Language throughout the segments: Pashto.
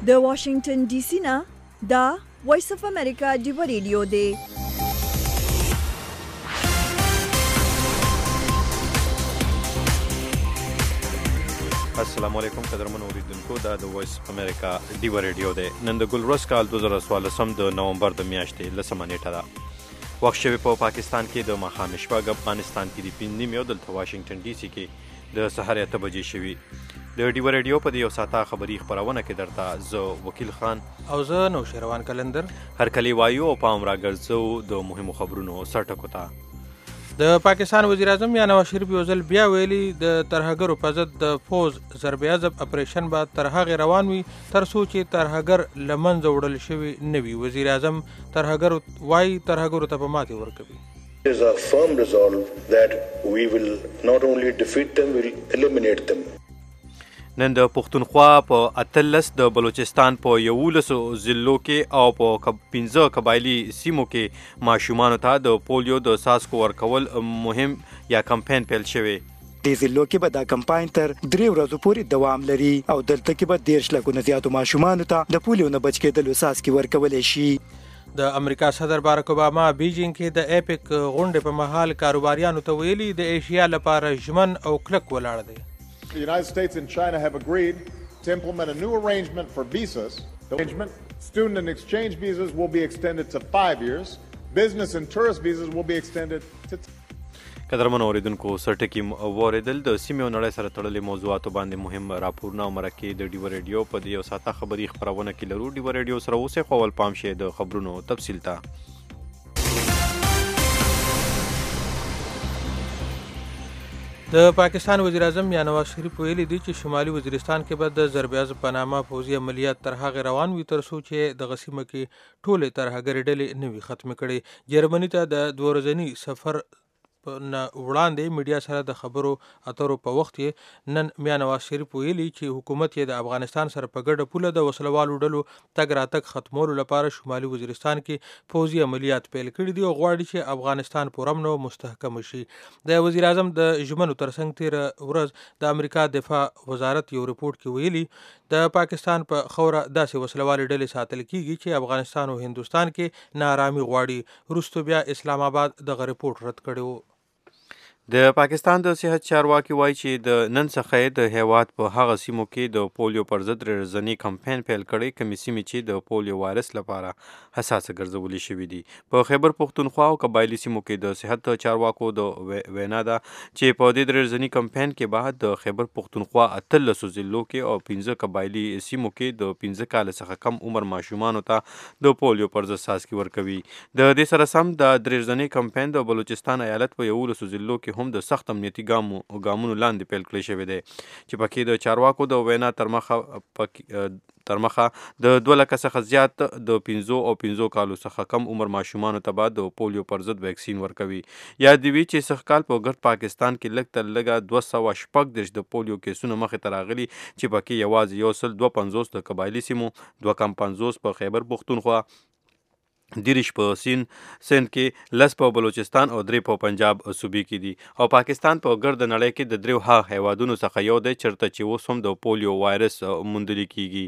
د واشنگټن ډي سي نه دا وایس اف امریکا ډیو ریډیو دی. السلام علیکم قدرمن اوریدونکو، دا د وایس اف امریکا ډیو ریډیو دی. نن د ګلورس کال 2014 د نومبر د میاشتې 10 نیټه ده. وخت شوی په پاکستان کې د ماښام شپږ، افغانستان کې د 5 نیمې او دلته واشنگټن ډي سي کې د سهار 8 بجې شوي. د ډیو ریډیو په دې یو ساعته خبري خپرونه کې درته زه وکیل خان او زه نوشیروان کلندر هرکلی وایو او پام راګرځو د مهمو خبرونو سرټکو ته. د پاکستان وزیر اعظم یا نواز شریف یو ځل بیا ویلي د ترهګرو په ضد د فوز ضرب عضب اپریشن به تر هغې روان وي تر څو چې ترهګر له منځه وړل شوي نه وي. وزیر اعظم ترهګرو ته به ماتې ورکوي. There is a firm resolve that we will not only defeat them, we will eliminate them. نن د پښتونخوا په 18 د بلوچستان په 11 ضلعو کې او په 15 قبایلي سیمو کې ماشومانو ته د پولیو د څاڅکو ورکول مهم یا کمپاین پیل شوی. دې ضلعو کې به دا کمپاین تر 3 ورځو پورې دوام لري او دلته کې به 10 لکو نه زیاتو ماشومانو ته د پولیو نه بچ کېدلو څاڅکي ورکولی شي. د امریکا صدر بارک اوباما بیجینګ کې د ایپک غونډې په مهال کاروباریانو ته ویلي د ایشیا لپاره ژمن او کلک ولاړ دی. The United States and China have agreed to implement a new arrangement for visas. The arrangement, student and exchange visas will be extended to 5 years. Business and tourist visas will be extended to قدرمن اوریدونکو سرټکی واردل د سیمې او نړۍ سره تړلې موضوعاتو باندې مهم راپورونه او مرکې د ډیو ریډیو په دې یو ساعته خبري خپرونه کې لرو. ډیو ریډیو سره اوسې خو ول پام شه د خبرونو تفصیل ته. د پاکستان وزیر اعظم یا نواز شریف ویلي دی چې شمالي وزیرستان کې به د ضرب عضب په نامه پوځي عملیات تر هغې روان وي تر څو چې دغه سیمه کې ټولې ترهګرې ډلې نه وي ختمې کړې. جرمني ته د 2 ورځني سفر نه وړاندې میډیا سره د خبرو اترو په وخت کې نن میا نواز شریف ویلي چې حکومت یې د افغانستان سره په ګډه پوله د وسلوالو ډلو تګ راتګ ختمولو لپاره شمالي وزیرستان کې پوځي عملیات پیل کړي دي او غواړي چې افغانستان پر امن او مستحکم شي. د وزیر اعظم د ژمنو ترڅنګ تیره ورځ د امریکا دفاع وزارت یو رپورټ کې ویلي د پاکستان په خوره داسې وسلوالې ډلې ساتل کیږي چې افغانستان او هندوستان کې ناارامي غواړي. وروسته بیا اسلام آباد دغه رپورټ رد کړی و. د پاکستان د صحت چارواکي وایي چې د نن څخه د هیواد په هغه سیمو کې د پولیو پر ضد ورځنی کمپاین پیل کړی کومې سیمې چې د پولیو وایرس لپاره حساسه ګرځولې شوې دي. په خیبر پښتونخوا او قبایلي سیمو کې د صحت چارواکو د وینا ده چې په دې ورځنی کمپاین کې بعد د خیبر پښتونخوا 18 ضلعو کې او 15 قبایلي سیمو کې د 15 کال څخه کم عمر ماشومانو ته د پولیو پر ضد څاڅکي ورکوي. د دې سره سم د ورځنی کمپاین د بلوچستان ایالت په 11 ضلعو کې هم د سخت امنیتي ګامونو لاندې پیل کړی شوی دی چې پکې د چارواکو د وینا تر مخه د 2 لک څخه زیات د 15 کالو څخه کم عمر ماشومانو ته بعد د پولیو پر ضد ویکسین ورکوي. یا دی وی چې سخت کال په ګرد پاکستان کې لږ تر لږه 214 د پولیو کیسونه مخې ته راغلي چې پکې یوازې 152 د قبایلي سیمو 250 په خیبر پښتونخوا 30 په سند کې 10 په بلوچستان او 3 په پنجاب صوبې کې دي او پاکستان په ګرد نړۍ کې د 3 هیوادونو څخه یو دی چرته چې اوس هم د پولیو وایرس موندل کیږي.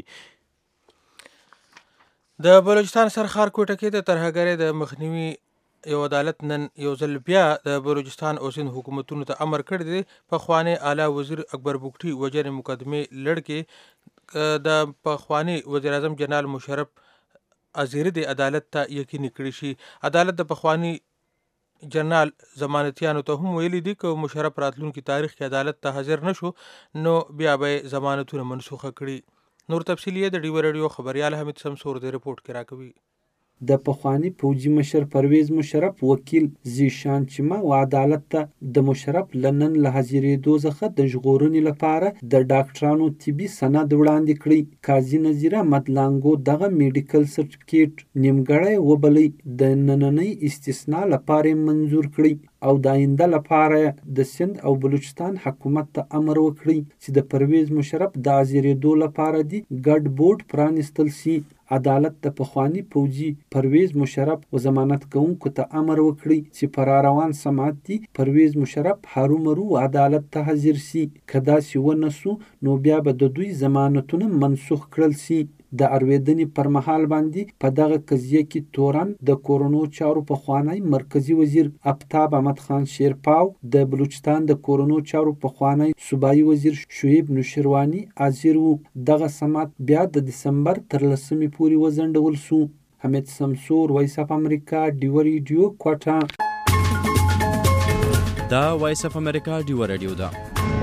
د بلوچستان سرخار کوټه کې د ترهګرۍ د مخنیوي یو عدالت نن یو ځل بیا د بلوچستان او سند حکومتونو ته امر کړی دی پخوانی اعلی وزیر اکبر بګټي وجرې مقدمې لړ کې د پخوانی وزیر اعظم جنرال مشرف ازیره د عدالت ته یقیني کړی شي. عدالت د پخوانی جنرال ضمانتیانو ته هم ویلي دي که مشرف راتلونکي تاریخ کې عدالت ته حاضر نشو نو بیا به ضمانتونه منسوخه کړي. نور تفصیل یې د ډیو ریډیو خبریال حمید سمسور د رپورټ کې راکوي. د پخوانی پوځي مشر پرویز مشرف وکیل زیشان چیمه و عدالت ته د مشرف لنن له حاضرېدو څخه د ژغورنې لپاره د ډاکټرانو طبي سند وړاندې کړی. قاضي نظیره مدلانګو دغه میډیکل سرټیفیکیټ نیمګړی وبلی د نننۍ استثناء لپاره منظور کړی او د آینده لپاره د سند او بلوچستان حکومت ته امر وکړي چې د پرویز مشرف د حاضرېدو لپاره دی ګډ بورډ پرانستل سي. عدالت د پخوانی پوځي پرویز مشرف و ضمانت کوونکو ته امر وکړي چې پر روان سماعت دی پرویز مشرف هرومرو عدالت ته حاضر سي. که داسې ونه سو نو بیا به د دوی ضمانتونه منسوخ کړل سي. د ارویدنې پر مهال باندې په دغه قضیه کې تورن د کورونو چارو پخوانی مرکزی وزیر آفتاب احمد خان شیرپاو، د بلوچستان د کورونو چارو پخوانی صوبایي وزیر شعیب نوشیروانی حاضر وو. دغه سماعت بیا د دسمبر تر 10 پورې وځنډول شو. حمید سمسور، وایس اف امریکا، ډیو ریډیو، کوټه. دا وایس اف امریکا ډیو ریډیو ده.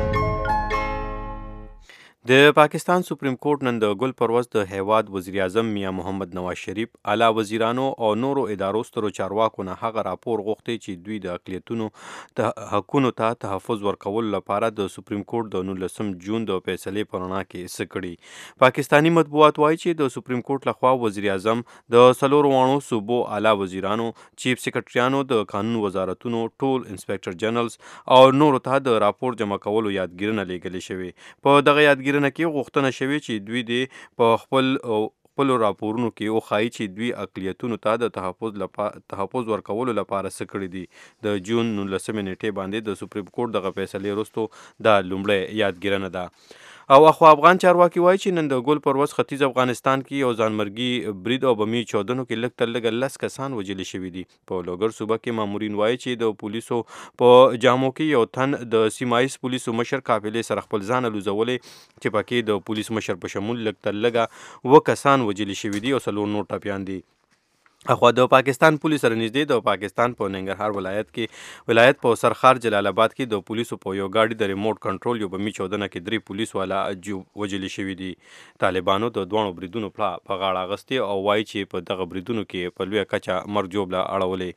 د پاکستان سپریم کورټ نن د ګل پرواز د هیواد وزیر اعظم میاں محمد نواز شریف، اعلی وزیرانو او نورو ادارو سترو چارواکو نه هغه راپور غوښتي چې دوی د اقلیتونو حقونو ته تحفظ ورکولو لپاره د سپریم کورټ د 19 جون د فیصلې په رڼا کې څه کړي. پاکستانی مطبوعات وایي چې د سپریم کورټ لخوا وزیر اعظم د 4 وانو صوبو اعلی وزیرانو، چیف سیکرټریانو، د قانون وزارتونو ټول انسپیکټر جنرالز او نورو ته د راپور جمع کولو یادګیرنه لیږلې شوې. په دغه یادګیرنه کې غوښتنه شوې چې دوی د په خپل راپورونو کې وښایي چې دوی اقلیتونو ته د تحفظ ورکولو لپاره څه کړي دي. د جون 19 نیټې باندې د سپریم کورټ دغه فیصلې وروسته دا لومړی یادګیرنه ده. او اخو افغان چارواکي وایي چې نن د ګل پرواز ختیځ افغانستان کې یو ځانمرګي برید او بمي چاودنو کې لږ تر لږه 10 کسان وژل شوي دي. په لوګر صوبه کې مامورین وایي چې د پولیسو په جامو کې یو تن د سیمایي پولیسو مشر قافلې سره خپل ځان لوزولې چې پکې د پولیس مشر په شمول لږ تر لږه 2 کسان وژل شوي دي او 4 نور ټپیان دي. اخوا د پاکستان پولیس سره نږدې د پاکستان په ننګرهار ولایت په سرخار جلال آباد کې د پولیسو په یو گاډي د ریموټ کنټرول یو بمي چاودنه کې 3 پولیس والا وژل شوي دي. طالبانو د دوه بریدونو په غاړه اخیستي او وایي چې په دغه بریدونو کې په لویه کچه مرګ ژوبله اړولې.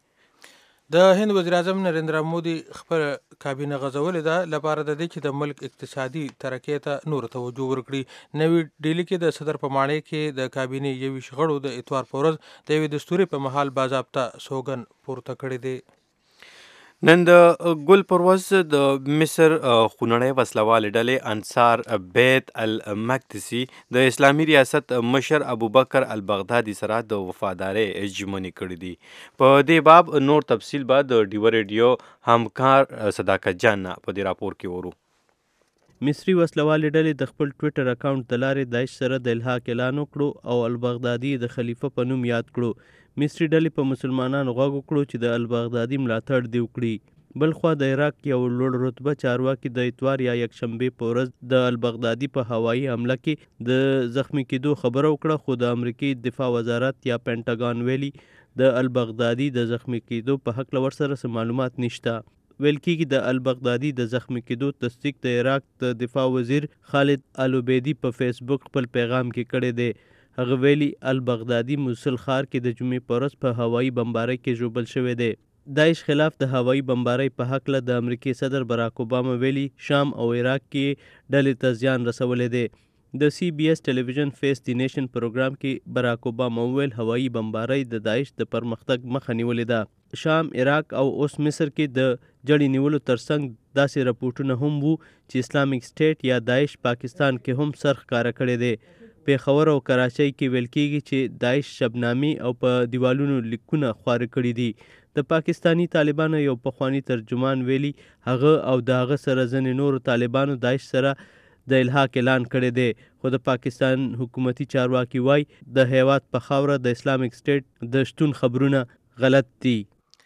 د هند وزیر اعظم نریندرا مودي خپل کابینه غځولې ده لپاره د دې چې د ملک اقتصادي ترقۍ ته نور توجه ورکړي. نوی ډیلي کې د صدر په ماڼۍ کې د کابینې یوې غړو د اتوار په ورځ د یوې دستوري په محل باضابطه سوګن پورته کړی دی. نن د ګل پرواز د مصر خونړۍ وسلوالې ډلې انصار بیت المقدسي د اسلامي ریاست مشر ابوبکر البغدادي سره د وفادارۍ ژمنې کړې دي. په دې باب نور تفصیل به د ډیو ریډیو همکار صداقت جان په دې راپور کې ورو. مصري وسلوالې ډلې د خپل ټویټر اکاونټ د لارې داعش سره د الحاق اعلان وکړو او البغدادي د خلیفه په نوم یاد کړو. مصري ډلې په مسلمانانو غوږ وکړو چې د البغدادي ملاتړ دې وکړي. بلخوا د عراق یو لوړ رتبه چارواکي د اتوار یا یکشنبې په ورځ د البغدادي په هوایي حمله کې د زخمی کېدو خبره وکړه، خو د امریکای دفاع وزارت یا پینټاګان ویلي د البغدادي د زخمی کېدو په هکله ورسره څه معلومات نشته. ویل کېږي د البغدادي د زخمی کېدو تصدیق د عراق د دفاع وزیر خالد العبیدي په فیسبوک خپل پیغام کې کړی دی. هغه ویلي البغدادي موصل ښار کې د جمعې په ورځ په هوایي بمبارۍ کې ژوبل شوی دی. داعش خلاف د هوایي بمبارۍ په هکله د امریکای صدر براک اوباما ویلي شام او عراق کې ډلې ته زیان رسولی دی. د سی بی اس ټلویزیون فیس دی نیشن پروګرام کې براک اوباما وویل هوایي بمبارۍ د داعش د پرمختګ مخه نیولې ده. شام، عراق او اوس مصر کې د جړې نیولو ترڅنګ داسې رپورټونه هم وو چې اسلامیک سټیټ یا داعش پاکستان کې هم سر ښکاره کړی دی. پیښور او کراچۍ کې ویل کېږي چې داعش شبنامي او په دیوالونو لیکونه خواره کړي دي. د پاکستانی طالبانو یو پخوانی ترجمان ویلي هغه او د هغه سره ځینې نورو طالبانو داعش سره د الحاق اعلان کړی دی، خو د پاکستان حکومتي چارواکي وایي د هیواد په خاوره د اسلامیک سټیټ د شتون خبرونه غلط دي.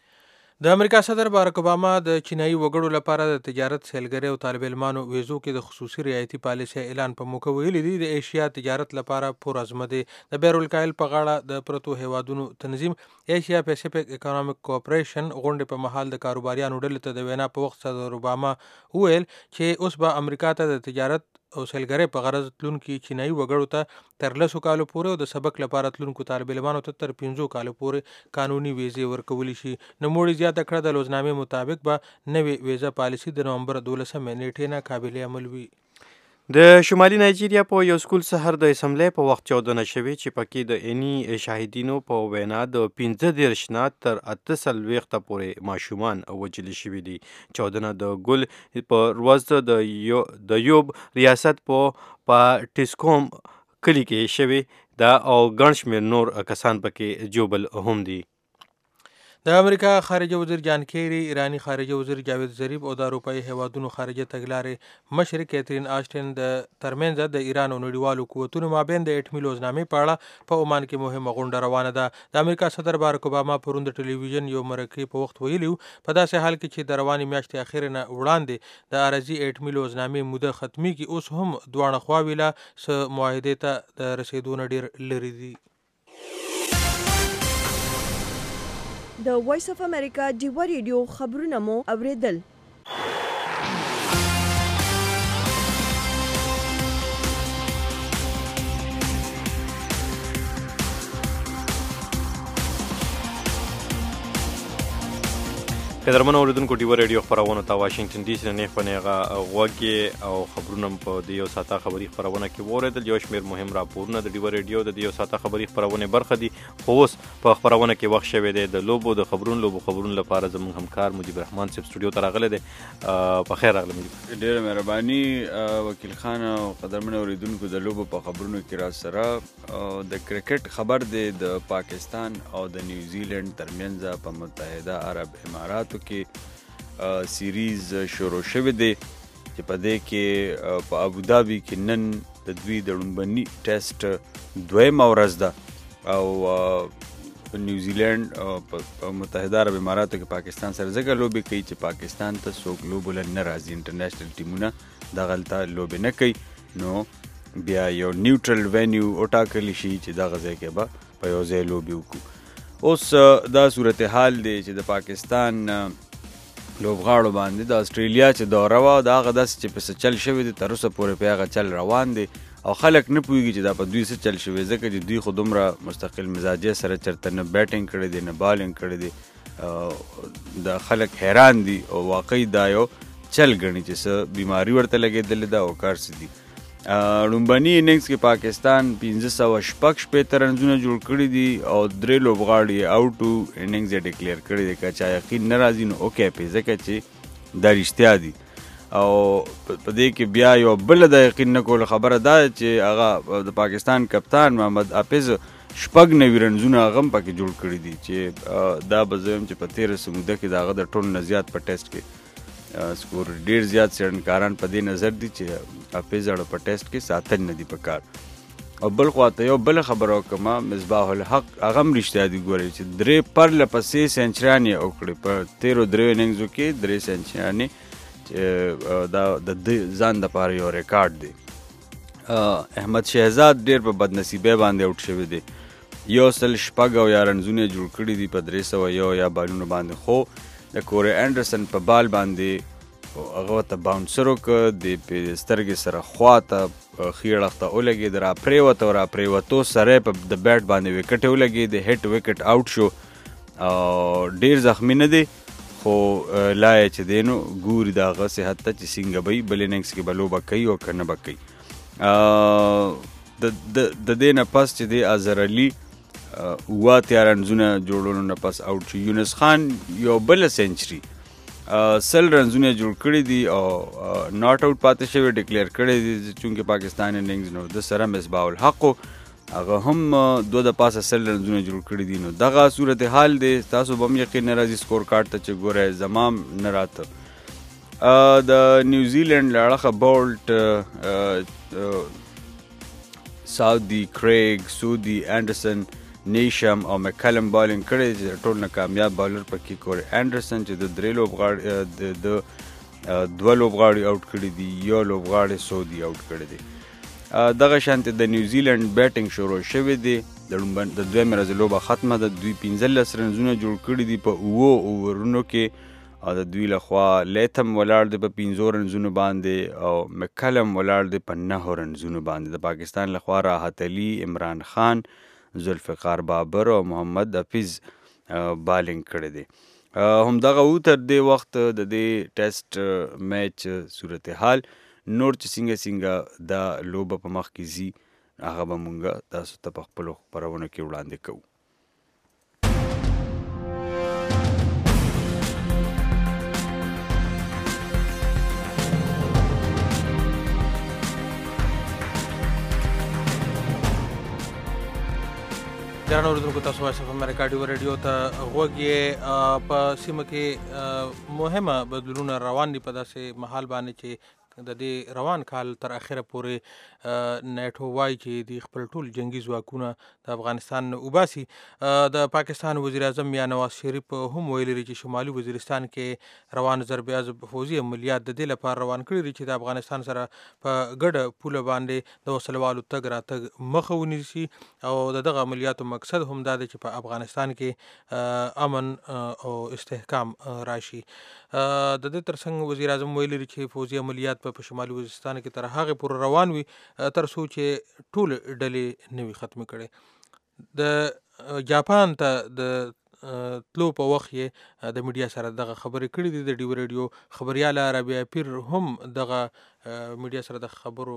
د امریکا صدر بارک اوباما د چینایي وګړو لپاره د تجارت، سیلګرۍ او طالب علمانو ویزو کې د خصوصي رعایتي پالیسۍ اعلان په موقع ویلي دي د ایشیا تجارت لپاره پرعزمه دی. د بحرالکاهل په غاړه د پرتو هیوادونو تنظیم ایشیا پیسفیک اکونومیک کوآپریشن غونډې په مهال د کاروباریانو ډلې ته د وینا په وخت صدر اوباما وویل چې اوس به امریکا ته د تجارت او سیلګرۍ په غرض تلونکي چینایي وګړو ته تر 10 کالو پورې او د سبق لپاره تلونکو طالب علمانو ته تر 15 کالو پورې قانوني ویزې ورکولی شي. نوموړي زیاته کړه د لوزنامې مطابق به نوې ویزه پالیسي د نومبر 12 نیټې نه قابل عمل وي. د شمالي نایجیریا په یو سکول سحر د اسمبلی په وخت چاودنه شوې چې پکې د عیني شاهدینو په وینا د 15 نه تر 48 پورې ماشومان وژل شوي دي. چاودنه د ګل په ورځ د یوب ریاست په ټیسکوم کلي کې شوې ده او ګڼ شمېر نور کسان پکې جوبل هم دي. د امریکا خارجه وزیر جان کیری، ایرانی خارجه وزیر جاوید ظریف او د اروپایي هیوادونو خارجه تګلارې مشر کیترین آشټن د ترمنځ د ایران او نړیوالو قوتونو مابین د اټومي لوزنامې په اړه په عمان کې مهمه غونډه روانه ده. د امریکا صدر بارک اوباما پرون د ټلویزیون یو مرکې په وخت ویلي په داسې حال کې چې د روانې میاشتې اخر نه وړاندې د عرضي اټومي لوزنامې موده ختمیږي، اوس هم دواړه خواوې له څه معاهدې ته د رسیدو نه ډیر لرې دي. د وایس اف امریکا ډیوا ریډیو خبرونه مو اوریدل. قدرمن اوریدونکو ډیوا ریډیو خبرونه ته واشنگټن ډي سي نه خپنهغه غوږی او خبرونه په د یو ساعته خبري خبرونه کې وریدل. یو شمیر مهم راپورونه د ډیوا ریډیو د یو ساعته خبري خبرونه برخه دي. خو اوس په خبرونه کې وخت شوی دی د لوبو د خبرونو لپاره زموږ همکار مجيب رحمان صاحب سټوډیو ته راغلی دی. په خیر راغلی مجيب. ډیره مهرباني وکیل خان او قدرمن اوریدونکو د لوبو په خبرونو کې را سره د کرکټ خبر دی د پاکستان او د نیوزیلند ترمنځ په متحده عرب اماراتو کې سیریز شروع شوی دی چې په دې کې په ابوظبي کې نن د دوی د لومبني ټیسټ دویمه ورځ ده او نیوزیلند په متحده عرب اماراتو کې پاکستان سره ځکه لوبې کوي چې پاکستان ته څوک لوبو له نه راځي، انټرنیشنل ټیمونه دغلته لوبې نه کوي، نو بیا یو نیوټرل وینیو وټاکلی شي چې دغه ځای کې به په یو ځای لوبې وکړو. اوس دا صورتحال دی چې د پاکستان لوبغاړو باندې د استرالیا چې دوره وه د هغه داسې چې پسې چل شوی دی تر اوسه پورې په هغه چل روان دی او خلک نه پوهېږي چې دا په دوی څه چل شوی ځکه چې دوی خو دومره مستقل مزاجۍ سره چېرته نه بیټینګ کړی دی نه بالینګ کړی دی. د خلک حیران دي او واقعي دا یو چل ګڼي چې څه بیماري ورته لګېدلې ده او کار څه دي. لومبني اننګز کې پاکستان 560 رنزونه جوړ کړي دي او 3 لوبغاړي آوټو اننګز یې ډیکلیئر کړي دي. که چا یقین نه راځي نو اوکې پې ځکه چې دا رښتیا دي او په دې کې بیا یو بله د یقین نه کولو خبره دا چې هغه د پاکستان کپتان محمد حافظ 96 رنزونه هغه هم پکې جوړ کړي دي چې دا به زه یم چې په تېره سموده کې د هغه د ټولو نه زیات په ټیسټ کې سکور ډیر زیات څېړنکاران په دې نظر دي چې حافظ اړه په ټیسټ کې ساتل نه دي په کار. او بل خواته یو بله خبره وکړم، مصباح الحق هغه هم رښتیا دي ګورئ چې 3 پرله پسې سینچریانې یې وکړې په 13 اننګزو کې 3 سینچریانې چې دا د ځان دپاره یو ریکارډ دی. احمد شهزاد ډیر په بدنصیبۍ باندې اوټ شوی دی، 106 رنزونه جوړ کړي دي په 301 یا بالونو باندې، خو د کوري انډرسن په بال باندې هغه ته باونسر وکړه د سترګې سره خواته ښي اړخ ته ولګېد، را پرېوته او را پرېوتو سره یې په د بیټ باندې وکټ یې ولګېد، هټ وکټ آوټ شو او ډېر زخمي نه دی خو لا یې چې دی نو ګوري د هغه صحت ته چې څنګه به وي بل اننګز کې به لوبه کوي او که نه به کوي. د دې نه پس چې دی اظهر علي 8 رنزونه جوړولو نه پس آوټ شو. یونس خان یو بله سینچري 100 رنزونه جوړ کړي دي او ناٹ آوټ پاتې شوی ډیکلیئر کړی دي چونکې پاکستان اننګز نو د سره مصباح الحق هغه هم 2 د پاسه 100 رنزونه جوړ کړي دي. نو دغه صورتحال دی، تاسو به هم یقین نه راځي سکور کارډ ته چې ګوره زمام نه راته. د نیوزیلند له اړخه بولټ، ساودي کریګ، سودي انډرسن، نیشم او مکلم بالینګ کړی چې ټول نه کامیاب بالر پکې کوري انډرسن چې د 3 لوبغاړي د 2 لوبغاړي آوټ کړي دي، یو لوبغاړي سعودي آوټ کړی دی. دغه شانتې د نیوزیلند بیټینګ شروع شوی دی، د دویمې ورځې لوبه ختمه ده، دوی 15 رنزونه جوړ کړي دي په 7 اوورونو کې او د دوی لخوا لیتم ولاړ دی په 15 رنزونو باندې او مکلم ولاړ دی په 9 رنزونو باندې. د پاکستان لخوا راحت علي، عمران خان، ذوالفقار بابر او محمد حفیظ بالینګ کړی دی. همدغه و تر دې وخت د دې ټیسټ میچ صورتحال نور چې څنګه دا لوبه په مخ کې ځي هغه به مونږ تاسو ته په خپلو خپرونو کې وړاندې کوو. ګرانو اوریدونکو، تاسو وایس اف امریکا ډیو رادیو ته غوږ یې. په سیمه کې مهمه بدلونونه روان دي په داسې مهال باندې چې د دې روان کال تر اخره پورې نیټو وایي چې د خپل ټول جنگي ځواکونه د افغانستان وباسي. د پاکستان وزیر اعظم یا نواز شریف هم ویلي دي چې شمالي وزیرستان کې روان ضربیاز فوزي عملیات د دې لپاره روان کړي دي چې د افغانستان سره په ګډه پوله باندې د وسلوالو تګ راتګ مخه ونیسي، او دغه عملیاتو مقصد هم دا دی چې په افغانستان کې امن او استحکام راشي. د دې ترڅنګ وزیر اعظم ویلي دي چې فوزي عملیات په شمالي وزیرستان کې تر هغه پورې روان وي تر څو چې ټول ډلې نه وي ختمې کړي. د جاپان ته د تلو په وخت یې د میډیا سره دغه خبرې کړې دي. د ډیو رادیو خبریاله رابعه پیر هم دغه میډیا سره د خبرو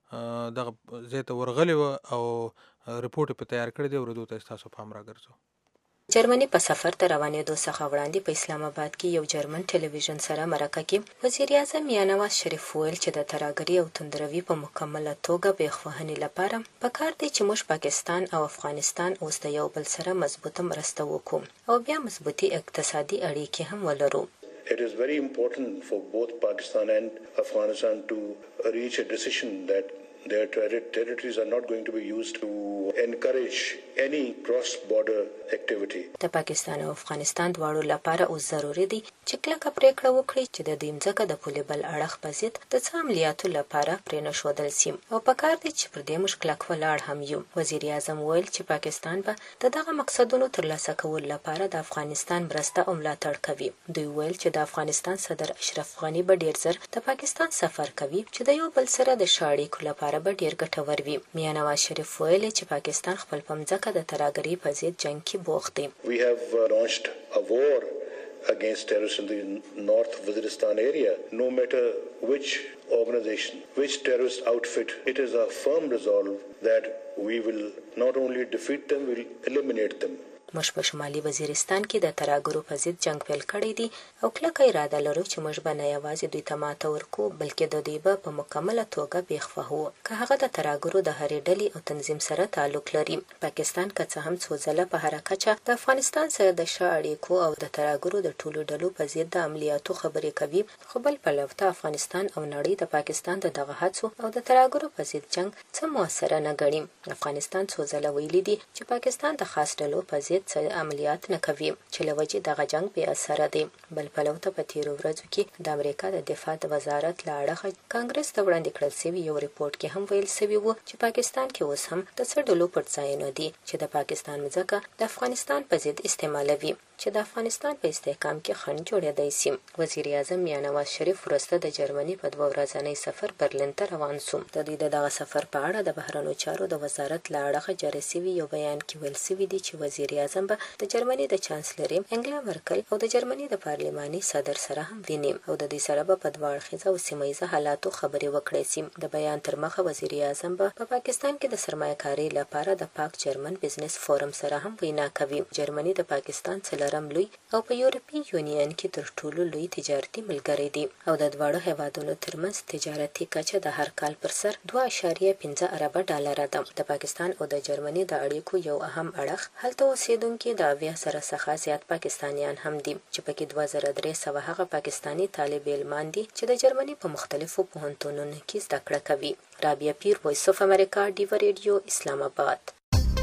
دغه ځای ته ورغلې وه او رپورټ په تیار کړی دی. اورېدو ته ستاسو پام راګرځو. جرمني په سفر ته روانېدو څخه وړاندې په اسلام آباد کې یو جرمن ټلویزیون سره مرکه کې وزیر اعظم یا نواز شریف ویل چې د ترهګرۍ او توندروي په مکمله توګه بیخ وهنې لپاره پکار دی چې موږ پاکستان او افغانستان اوس د یو بل سره مضبوطه مرسته وکړو او بیا مضبوطي اقتصادي اړیکې هم ولرو. It is very important for both Pakistan and Afghanistan to reach a decision that their territories are not going to be used to encourage any cross-border activity. د پاکستان او افغانستان دواړو لپاره اوس ضروري دی چې کلکه پریکړه وکړي چې د دې ځمکه د پولې بل اړخ په ضد د څه عملیاتو لپاره پرې نښودل سي او پکار دی چې پر دې موږ کلک ولاړ هم یو. وزیر اعظم ویل چې پاکستان به د دغه مقصدونو ترلاسه کولو لپاره د افغانستان مرسته او ملاتړ کوي. دوی ویل چې د افغانستان صدر اشرف غني به ډیر زر د پاکستان سفر کوي چې د یو بل سره د شاړې لپاره به ډیر ګټور وي. میا نواز شریف ویل چې پاکستان خپل پمځکه د ترهګرۍ په ضد جنگ کې بوخت دی. We have launched a war against terrorists in the North Waziristan area. No matter which organization, which terrorist outfit, it is a firm resolve that we will not only defeat them, we will eliminate them. موږ په شمالي وزیرستان کې د ترهګرو په ضد جنگ پیل کړی دی او کلکه اراده لرو چې موږ به نه یوازې دوی ته ماته ورکو بلکې د دوی به په مکمله توګه بیخ وهو که هغه د ترهګرو د هرې ډلې او تنظیم سره تعلق لري. پاکستان که څه هم څو ځله په هره کچه د افغانستان سره د ښه اړیکو او د ترهګرو د ټولو ډلو په ضد د عملیاتو خبرې کوي، خو بل پلو ته افغانستان او نړۍ د پاکستان د دغه هڅو او د ترهګرو په ضد جنگ څه موثره نه ګڼي. افغانستان څو ځله ویلي دي چې پاکستان د خاص ډلو په ضد عملیات نه کوي چې له وجې دغه جنگ بې اثره دی. بل پلو ته په تیرو ورځو کې د امریکا د دفاع د وزارت له اړخه کانګرس ته وړاندې کړل شوي یو ریپورت کې هم ویل شوي وو چې پاکستان کې اوس هم د څه ډلو پر ځایونه دي چې د پاکستان مځکه د افغانستان په ضد استعمالوي چې د افغانستان په استحکام کې خنډ جوړېدای شي. وزیر اعظم یا نواز شریف وروسته د جرمني په 2 ورځنی سفر برلین ته روان شو. د دوی د دغه سفر په اړه د بهرنیو چارو د وزارت له اړخه جاري شوي یو بیان کې ویل شوي دي چې وزیر اعظم به د جرمني د چانسلري انګلا مرکل او د جرمني د پارلماني صدر سره هم ویني او د دې سره به په دوه اړخیزه او سیمه حالاتو خبرې وکړي شي. د بیان تر مخه وزیر اعظم به په پاکستان کې د سرمایه‌کاري لپاره د پاک جرمن بزنس فورم سره هم وینا کوي. جرمني د پاکستان څلورم لوی او په یورپی یونین کې تر ټولو لوی تجارتي ملګری دی او د دواړو هیوادونو ترمنځ تجارتي کچه د هر کال پر سر 2.15 ارب ډالر ده. د پاکستان او د جرمني د اړیکو یو اهم اړخ هلته اوسیدونکو د اویا سره څخه زیات پاکستانیان هم دي چې پکې 2300 هغه پاکستانی طالب علمان دي چې د جرمني په مختلفو پوهنتونونو کې زده کړه کوي. رابعه پیر، وایس اف امریکا، ډیو رادیو، اسلام آباد.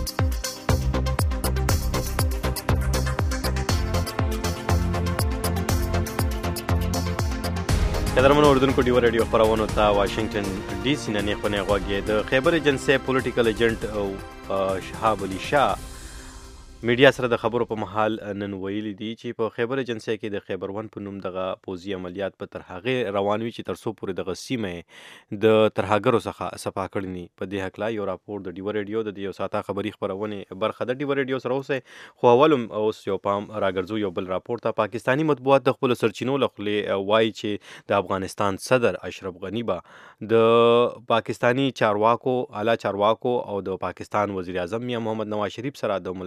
قدرمن اوردونکو ډیو رادیو خبرونه ته واشنگټن ډي سي نه خونه غوږی د خیبر ایجنسی پولیټیکل ایجنټ او شهاب علي شاه میډیا سره د خبرو په محل نن ویلي دي چې په خیبر ایجنسی کې د خیبر ون په نوم دغه پوځي عملیات په تر هغې روان وي چې تر څو پورې دغه سیمه د ترهګرو څخه صفا کړي ني. په دې هکله یو راپور د ډیو رادیو د یو ساعته خبري خبرونه برخه د ډیو رادیو سره اوسه خو اولم اوس یو پام راګرځو یو بل راپور ته. پاکستانی مطبوعات د خپل سرچینو لخوا وایي چې د افغانستان صدر اشرف غنی به د پاکستانی چارواکو اعلی چارواکو او د پاکستان وزیر اعظم محمد نواز شریف سره د ملاقات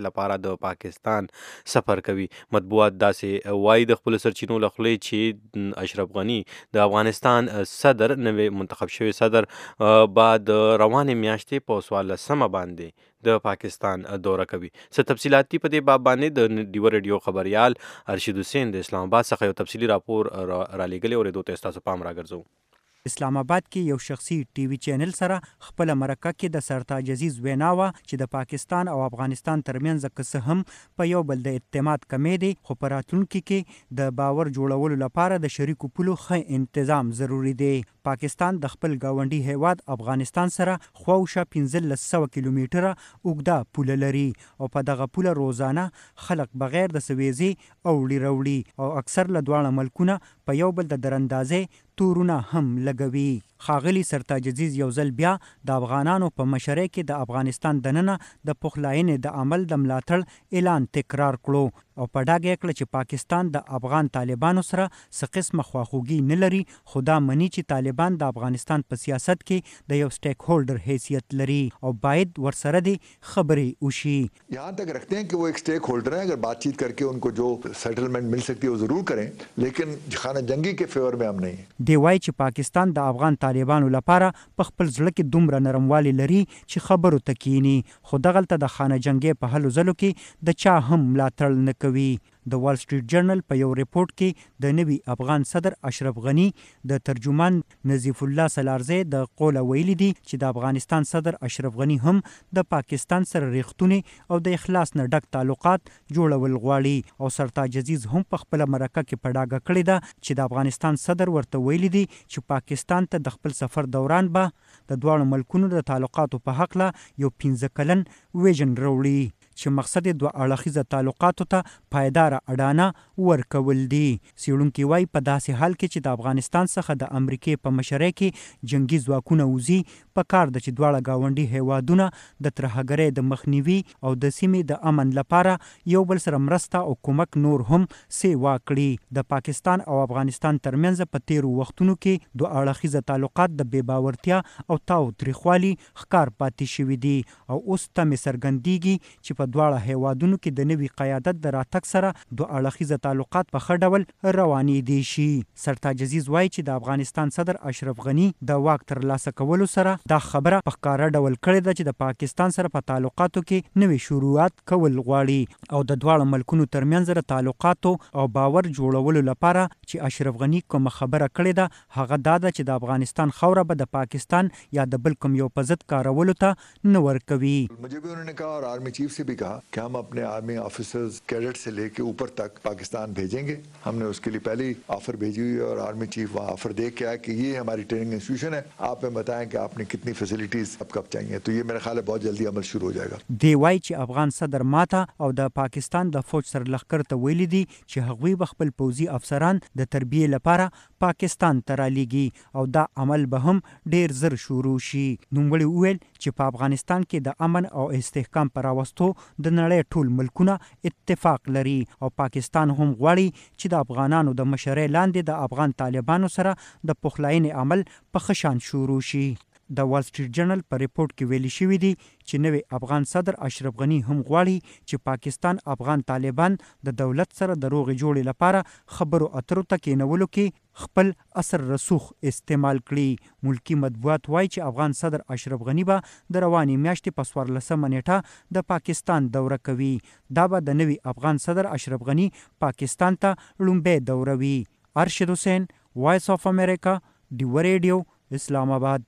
لپاره د پاکستان سفر کوي. مطبوعات داسې وایي د خپل سرچینو له خولې چې اشرف غني د افغانستان صدر نوې منتخب شوی صدر بعد روانې میاشتې په 14 باندې د پاکستان دوره کوي. څه تفصیلاتي په دې باب باندې د ډیو ریډیو خبريال ارشد حسین د اسلام آباد څخه یو تفصیلي راپور را لېږلی او ورته تاسو پام راګرځو. اسلام آباد کې یو شخصي ټي وي چینل سره خپل مرکه کې د سرتاج عزیز وینا وه چې د پاکستان او افغانستان ترمنځ که څه هم په یو بل د اعتماد کمی دی، خو په راتلونکي کې د باور جوړولو لپاره د شریکو پولو ښه انتظام ضروري دی. پاکستان د خپل ګاونډي هیواد افغانستان سره خواوشا 1500 کیلومتره اوږده پوله لري او په دغه پوله روزانه خلک بغیر د سویزې اوړي راوړي او اکثر له دواړه ملکونه په یو بل د درندازۍ تورونه هم لګوي. ښاغلي سرتاج عزیز یو ځل بیا د افغانانو په مشرۍ کې د افغانستان دننه د پخلاینې د عمل د ملاتړ اعلان تکرار کړو او په ډاګه یې کړه چې پاکستان د افغان طالبانو سره څه قسمه خواخوږي نه لري، خو دا مني چې طالبان د افغانستان په سیاست کې د یو سټیک هولډر حیثیت لري او باید ورسره دې خبرې وشي. यहाँ तक रखते हैं कि वो एक stake holder है, अगर बातचीत करके उनको जो सेटलमेंट मिल सकती है वो जरूर करें, लेकिन खाना जंगी के फेवर में हम नहीं. دی وایي چې پاکستان د افغان طالبانو لپاره په خپل زړه کې دومره نرموالی لري چې خبرو ته کینی، خو دغلته د خانه جنګي په هلو ځلو کې د چا هم ملاتړ نه کوي. د وال سټریټ جرنل په یو ریپورت کې د نوي افغان صدر اشرف غني د ترجمان نظیف الله سلارزی د قوله ویلي دي چې د افغانستان صدر اشرف غني هم د پاکستان سره ریښتونی او د اخلاص نه ډک تعلقات جوړول غواړي او سرتاج عزیز هم په خپل مرکه کې په ډاګه کړې ده چې د افغانستان صدر ورته ویلي دي چې پاکستان ته د خپل سفر دوران به د دواړو ملکونو د تعلقاتو په هکله یو 15 کلن ویژن راوړي چې مقصد دوه اړخیزه تعلقاتو ته پایداره اډانه ورکول دي. څېړونکي وایي په داسې حال کې چې د افغانستان څخه د امریکې په مشرۍ کې جنگي ځواکونه وځي، په کار ده چې دواړه ګاونډي هیوادونه د ترهګرۍ د مخنیوي او د سیمې د امن لپاره یو بل سره مرسته او کومک نور هم سیوا کړي. د پاکستان او افغانستان ترمنځ په تیرو وختونو کې دوه اړخیزه تعلقات د بې باورتیا او تاو تریخوالي ښکار پاتې شوي دي او اوس تمې څرګندېږي چې په دواړه هیوادونو کې د نوي قیادت د راتګ سره دوه اړخیزه تعلقات په ښه ډول روانېدی شي. سرتاج عزیز وایي چې د افغانستان صدر اشرف غني د واک ترلاسه کولو سره دا خبره په ښکاره ډول کړې ده چې د پاکستان سره په تعلقاتو کې نوي شروعات کول غواړي او د دواړو ملکونو ترمنځ د تعلقاتو او باور جوړولو لپاره چې اشرف غني کومه خبره کړې ده هغه دا ده چې د افغانستان خاوره به د پاکستان یا د بل کوم یو په ضد کارولو ته نه ورکوي. मुझे भी उन्होंने कहा और आर्मी चीफ से भी कहा कि हम अपने आर्मी ऑफिसर्स कैडेट से लेके ऊपर तक पाकिस्तान भेजेंगे. हमने उसके लिए पहले ही ऑफर भेजी हुई है और आर्मी चीफ वहाँ ऑफर दे के आया कि ये हमारी ट्रेनिंग इंस्टीट्यूशन है, आप हमें बताएं कि आपने कितनी फैसिलिटीज अब कब चाहिए. तो ये मेरा ख्याल है बहुत जल्दी अमल शुरू हो जाएगा. دی وایي چې افغان صدر ماته او د پاکستان د فوج سره لښکر ته ویلي دي چې هغوی به خپل پوځي افسران د تربیې لپاره پاکستان ته رالیږي او دا عمل به هم ډیر زر شروع شي. نوموړي وویل چې په افغانستان کې د امن او استحکام پر راوستو د نړۍ ټول ملکونه اتفاق لري او پاکستان هم غواړي چې د افغانانو د مشرۍ لاندې د افغان طالبانو سره د پخلاینې عمل په ښه شان شروع شي. د وال سټریټ جرنل په ریپورت کې ویلي شوي دي چې نوی افغان صدر اشرف غني هم غواړي چې پاکستان افغان طالبان د دولت سره د روغې جوړې لپاره خبرو اترو ته کېنولو کې خپل اثر رسوخ استعمال کړي. ملکی مطبوعات وایي چې افغان صدر اشرف غني به د روانې میاشتې په 14 نیټه د پاکستان دوره کوي. دا به د نوي افغان صدر اشرف غني پاکستان ته لومبۍ دوره وي. ارشد حسین، وایس آف امریکا، ډیو ریډیو، اسلام آباد.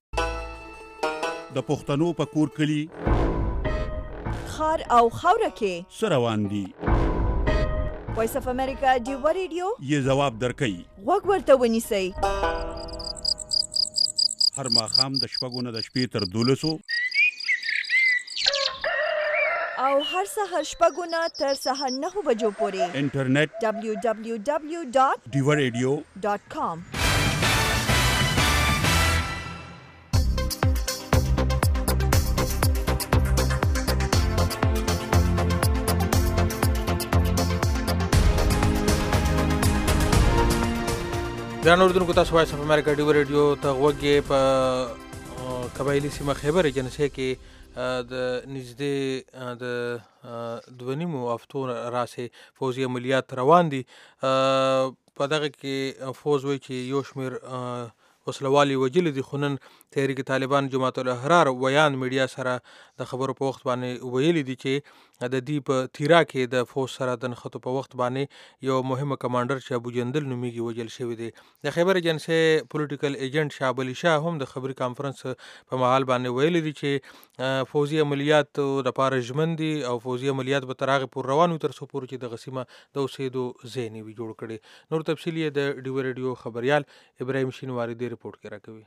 د پښتنو په کور کلی خار او خاوره کې سروان دي. وایس اف امریکا ډیو ریډیو یې جواب درکړي. غوږ ورته ونیسئ. هر ماښام د شپږو نه د شپې تر 12 او هر سهار شپږو نه تر سهار 9 بجو پورې انټرنیټ www.diwaradio.com. ګران اردوونکو، تاسو وایس اف امریکا ډیو ریډیو ته غوږ یې. په قبایلي سیمه خیبر ایجنسۍ کې د نږدې د 2.5 هفتو راسې فوزي عملیات روان دي. په دغه کې فوز وایي چې یو شمېر وسلوال یې وژلي دي، خو نن تحریک طالبان جماعت الاحرار ویان میډیا سره د خبرو په وخت باندې ویلي دي چې د دې په تیرا کې د فوز سره د نښتو په وخت باندې یو مهمه کمانډر چې ابو جندل نومیږي وژل شوی دی. د خیبر ایجنسۍ پولیټیکل ایجنټ شهاب علي شاه هم د خبري کانفرنس په مهال باندې ویلي دي چې فوزي عملیاتو دپاره ژمن دي او فوزي عملیات به تر هغې پورې روان وي تر څو پورې چې دغه سیمه د اوسېدو ځای نه وي جوړ کړی. نور تفصیل یې د ډیو ریډیو خبریال ابراهیم شینواري دې رپورټ کې راکوي.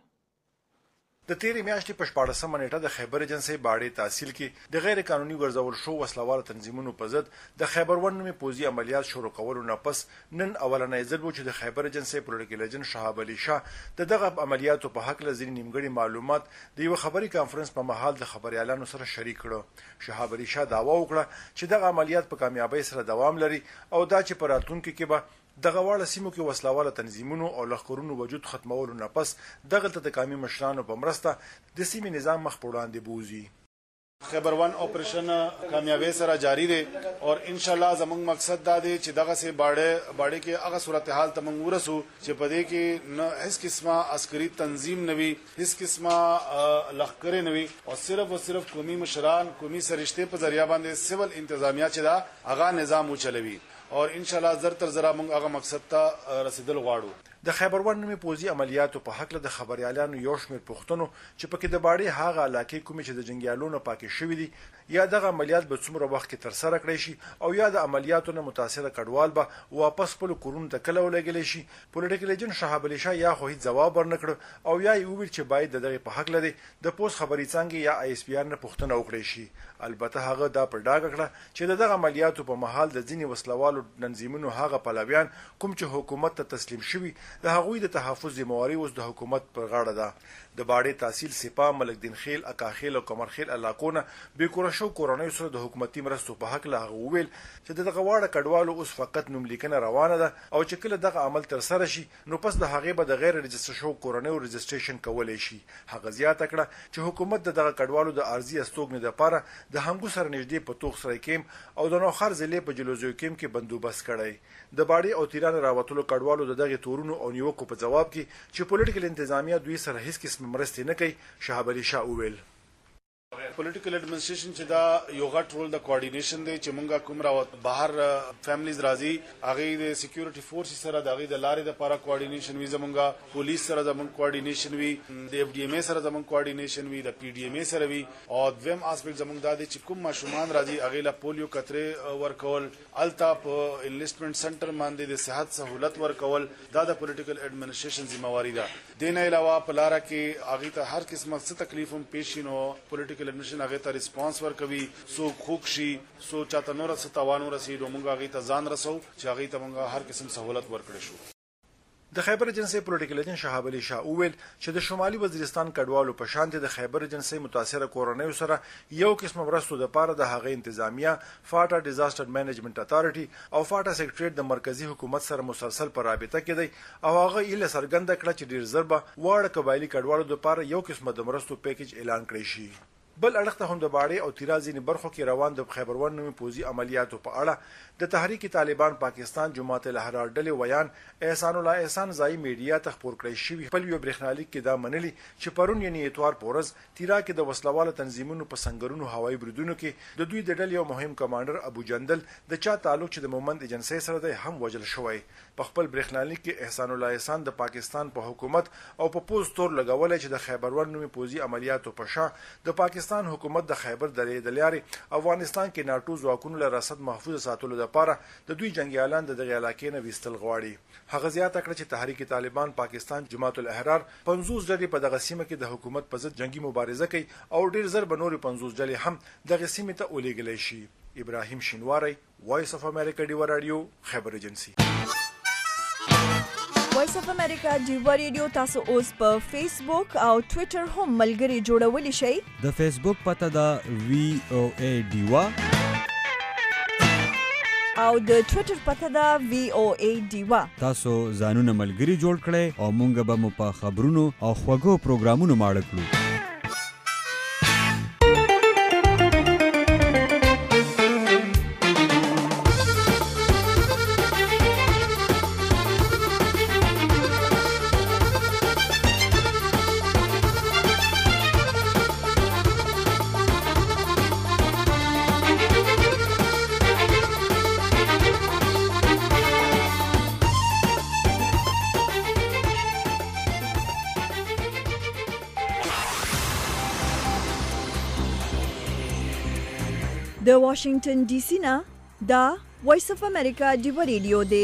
د تیرې میاشتې په 14مه نیټه د خیبر ایجنسۍ باړې تحصیل کې د غیر قانوني ګرځول شو وسلوال تنظیمونو په ضد د خیبر ون نومي پوځي عملیات شروع کولو نه پس نن اولنی ځل و چې د خیبر ایجنسۍ پولیټیکل ایجنټ شهاب علي شاه د دغه عملیاتو په حق له ځینې نیمګړي معلومات د یو خبري کانفرنس په مهال د خبريالانو سره شریک کړو. شهاب علي شاه دعوا وکړه چې دغه عملیات په کامیابۍ سره دوام لري او دا چې په راتلونکي کې به دغه واړه سیمو کې وسلواله تنظیمونو او لښکرونو وجود ختمولو نه پس دغلته د قومي مشرانو په مرسته د سیمې نظام مخ په وړاندې بوزي. خیبر ون آپریشن کامیابی سره جاری دی اور انشاءالله زمونږ مقصد دا دی چې دغه سه باړې کې هغه صورتحال ته موږ ورسو چې په دې کې نه هیڅ قسمه عسکري تنظیم نه وي، هیڅ قسمه لښکرې نه وي او صرف قومي مشران قومي سرشته په ذریعہ باندې سیول انتظامیه چې دا هغه نظام وچلوي اور انشاءالله زر تر زره موږ هغه مقصد ته رسیدل غواړو. د خیبر ون نومي پوځي عملیاتو په حق له د خبريالانو یو شمېر پوښتنو چې پکې د باړې هغه علاقې کومې چې د جنگیالونو پاکې شوي دي یا دغه عملیات به څومره وخت کې ترسره کړی شي او یا د عملیاتو نه متاثره کډوال به واپس خپلو کورونو ته کله ولېږلی شي. پولیټیکل ایجنټ شهاب علي شاه یا خو هیڅ ځواب ورنکړ او یا یې وویل چې باید د دغې په حق لري د پوست خبري څانګې یا ISPR نه پوښتنه وکړی شي. البته هغه دا په ډاګه کړه چې د دغه عملیاتو په مهال د ځینې وسلوالو تنظیمونو هغه پلویان کوم چې حکومت ته تسلیم شوي د هغوی د تحفظ ذمہواری اوس د حکومت پر غاړه ده. د باړې تحصیل سپاه ملک دین خیل اکاخیل او کمرخیل علاقونه بې کوره شو کورنیو سره د حکومتي مرستو په حق له هغه وویل چې دغه واړه کډوالو اوس فقط نوملیکنه روانه ده او چې کله دغه عمل ترسره شي نو پس د هغې به د غیر رجسټر شو کورنیو رجسټریشن کولی شي. هغه زیاته کړه چې حکومت دغه کډوالو د عارضي استوګنې دپاره د هنګو سره نږدې په توغ سرای کیم او د نوخر ضلع په جلوزیو کیم کې بندوبست کړی. د باړې او تیران راوتلو کډوالو د دغه تورونو او نیوکو په جواب کې چې پولیټیکل انتظامیه دوی سره هیڅ قسم مرستې نه کوي. شهاب علي شاه وویل پولیټیکل اډمنسټریشن چې دا یو غټ رول د کوارډینیشن دی چې مونږه کوم راوت بهر فیملیز راځي هغه د سکیورټي فورس سره د هغه د لارې د لپاره کوارډینیشن وي، زمونږه پولیس سره زمونږ کوارډینیشن وي، د FDMA سره زمونږ کوارډینیشن وي، د PDMA سره وي او دویم اسپیکټ زمونږ دا دی چې کوم ماشومان راځي هغه له پولیو قطرې ورکول التا په انلیسټمنټ سنټر باندې د صحت سہولت ورکول دا د پولیټیکل اډمنسټریشن ذمہواری ده. دین علاوه په لار کې هغه ته هر قسمه څه تکلیف هم پېښ نو پولیټیکل اډمنسټریشن هغه ته ریسپانس ورکوي، سو خوک شي سو چاته نور څه تاوان ورسېږي نو موږ هغه ته ځان رسو چې هغه ته موږ هر قسم سہولت ورکړی شو. د خیبر ایجنسۍ پولیټیکل ایجنټ شهاب علي شاه وویل چې د شمالي وزیرستان کډوالو په شان د خیبر ایجنسۍ متاثره کورنیو سره یو قسم مرستو د پاره د هغه انتظامیه فاټا ډیزاستر مینجمنت اتارټي او فاټا سیکریټریټ د مرکزی حکومت سره مسلسل پر رابطه کې دی او هغه یې څرګنده کړه چې ډیر ضربه واړه قبایلی کډوالو د پاره یو قسم د مرستو پیکیج اعلان کړی شي. بل اړخ ته هم د باړې او تیرا ځینې برخو کې روان د خیبر ون نومي پوځي عملیاتو په اړه د تحریک طالبان پاکستان جماعت الاحرار ډلې ویان احسان الله احسان ځای میډیا ته خپور کړی شوی. خپل یو برېښنالیک کې دا منلي چې پرون یعنی اتوار په ورځ تیرا کې د وسلواله تنظیمونو په سنگرونو هوایي بریدونو کې د دوی د ډلې یو مهم کمانډر ابو جندل د چا تعلق چې د مومند ایجنسۍ سره دی هم وژل شوی. په خپل برېښنالیک کې احسان الله احسان د پاکستان په حکومت او په پوز تور لګولای چې د خیبر ون نومي پوځي عملیاتو په شا د پاکستان حکومت د خیبر درې د لارې افغانستان کې ناټو ځواکونو له رصد محفوظ ساتلو لپاره د دوی جنگیالان د دغه علاقې نه ویستل غواړي. هغه زیاته کړه چې تحریک طالبان پاکستان جماعت الاحرار 50 ډلې په دغه سیمه کې د حکومت په ضد جنگي مبارزه کوي او ډیر زر به نورې 50 ډلې هم دغه سیمه ته ولېږلی شي. ابراهیم شینواری، وایس اف امریکا ډیو رادیو، خیبر ایجنسی. وایس اف امریکا ډیو ریډیو تاسو اوس په فیسبوک او ټوئیټر هم ملګري جوړولی شئ. د فیسبوک پته ده VOA ډیوا او د ټوئیټر پته ده VOA ډیوا. تاسو ځانونه ملګري جوړ کړئ او مونږ به مو په خبرونو او خوږو پروګرامونو ماړه کړو. د واشنگټن ډي سي نه دا وایس اف امریکا ډیو ریډیو دی.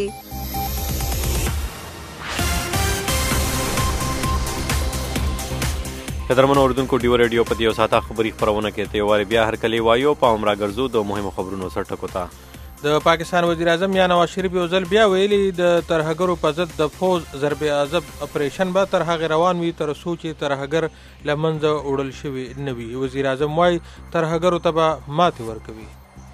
قدرمن اوردونکو ډیو ریډیو په دیو ساته خبري خبرونه کې ته واره بیا هر کلی وایو په عمره ګرځو د مهمو خبرونو سره ټکو تا. د پاکستان وزیر اعظم یا نواز شریف یو ځل بیا ویلي د ترهګرو په ضد د فوز ضرب عذاب اپریشن به تر هغه روان وي تر څو چې ترهګر لمنځه وړل شوی نه وي. وزیر اعظم وايي ترهګرو ته به ماتې ورکوي.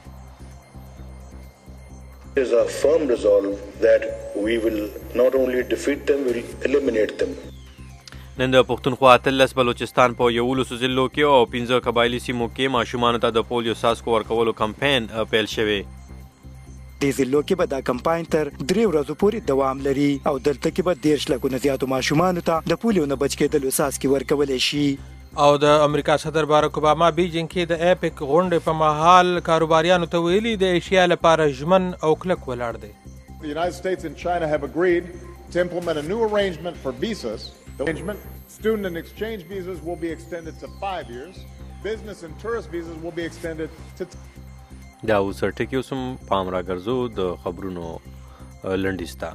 It is a firm resolve that we will not only defeat them, we will eliminate them. نن د پښتونخوا 13 بلوچستان په 11 ضلعو کې او 15 قبایلی سیمو کې ماشومانو ته د پولیو څاڅکو ورکولو کمپاین پیل شوی. دې ضلعو کې به دا کمپاین تر 3 ورځې پورې دوام لري او دلته کې به 10 لکه زیاتو ماشومانو ته د پولیو نه بچ کېدلو څاڅکي ورکول شي. او د امریکا صدر باراک اوباما بیجینګ کې د ایپک غونډې په مهال کاروباریانو ته ویلي د ایشیا لپاره ژمن او کلک ولاړ دی. The United States and China have agreed to implement a new arrangement for visas. The arrangement, student and exchange visas will be extended to 5 years. Business and tourist visas will be extended to دا اوس ټکیو سم پام را ګرځو د خبرونو لنډیستا.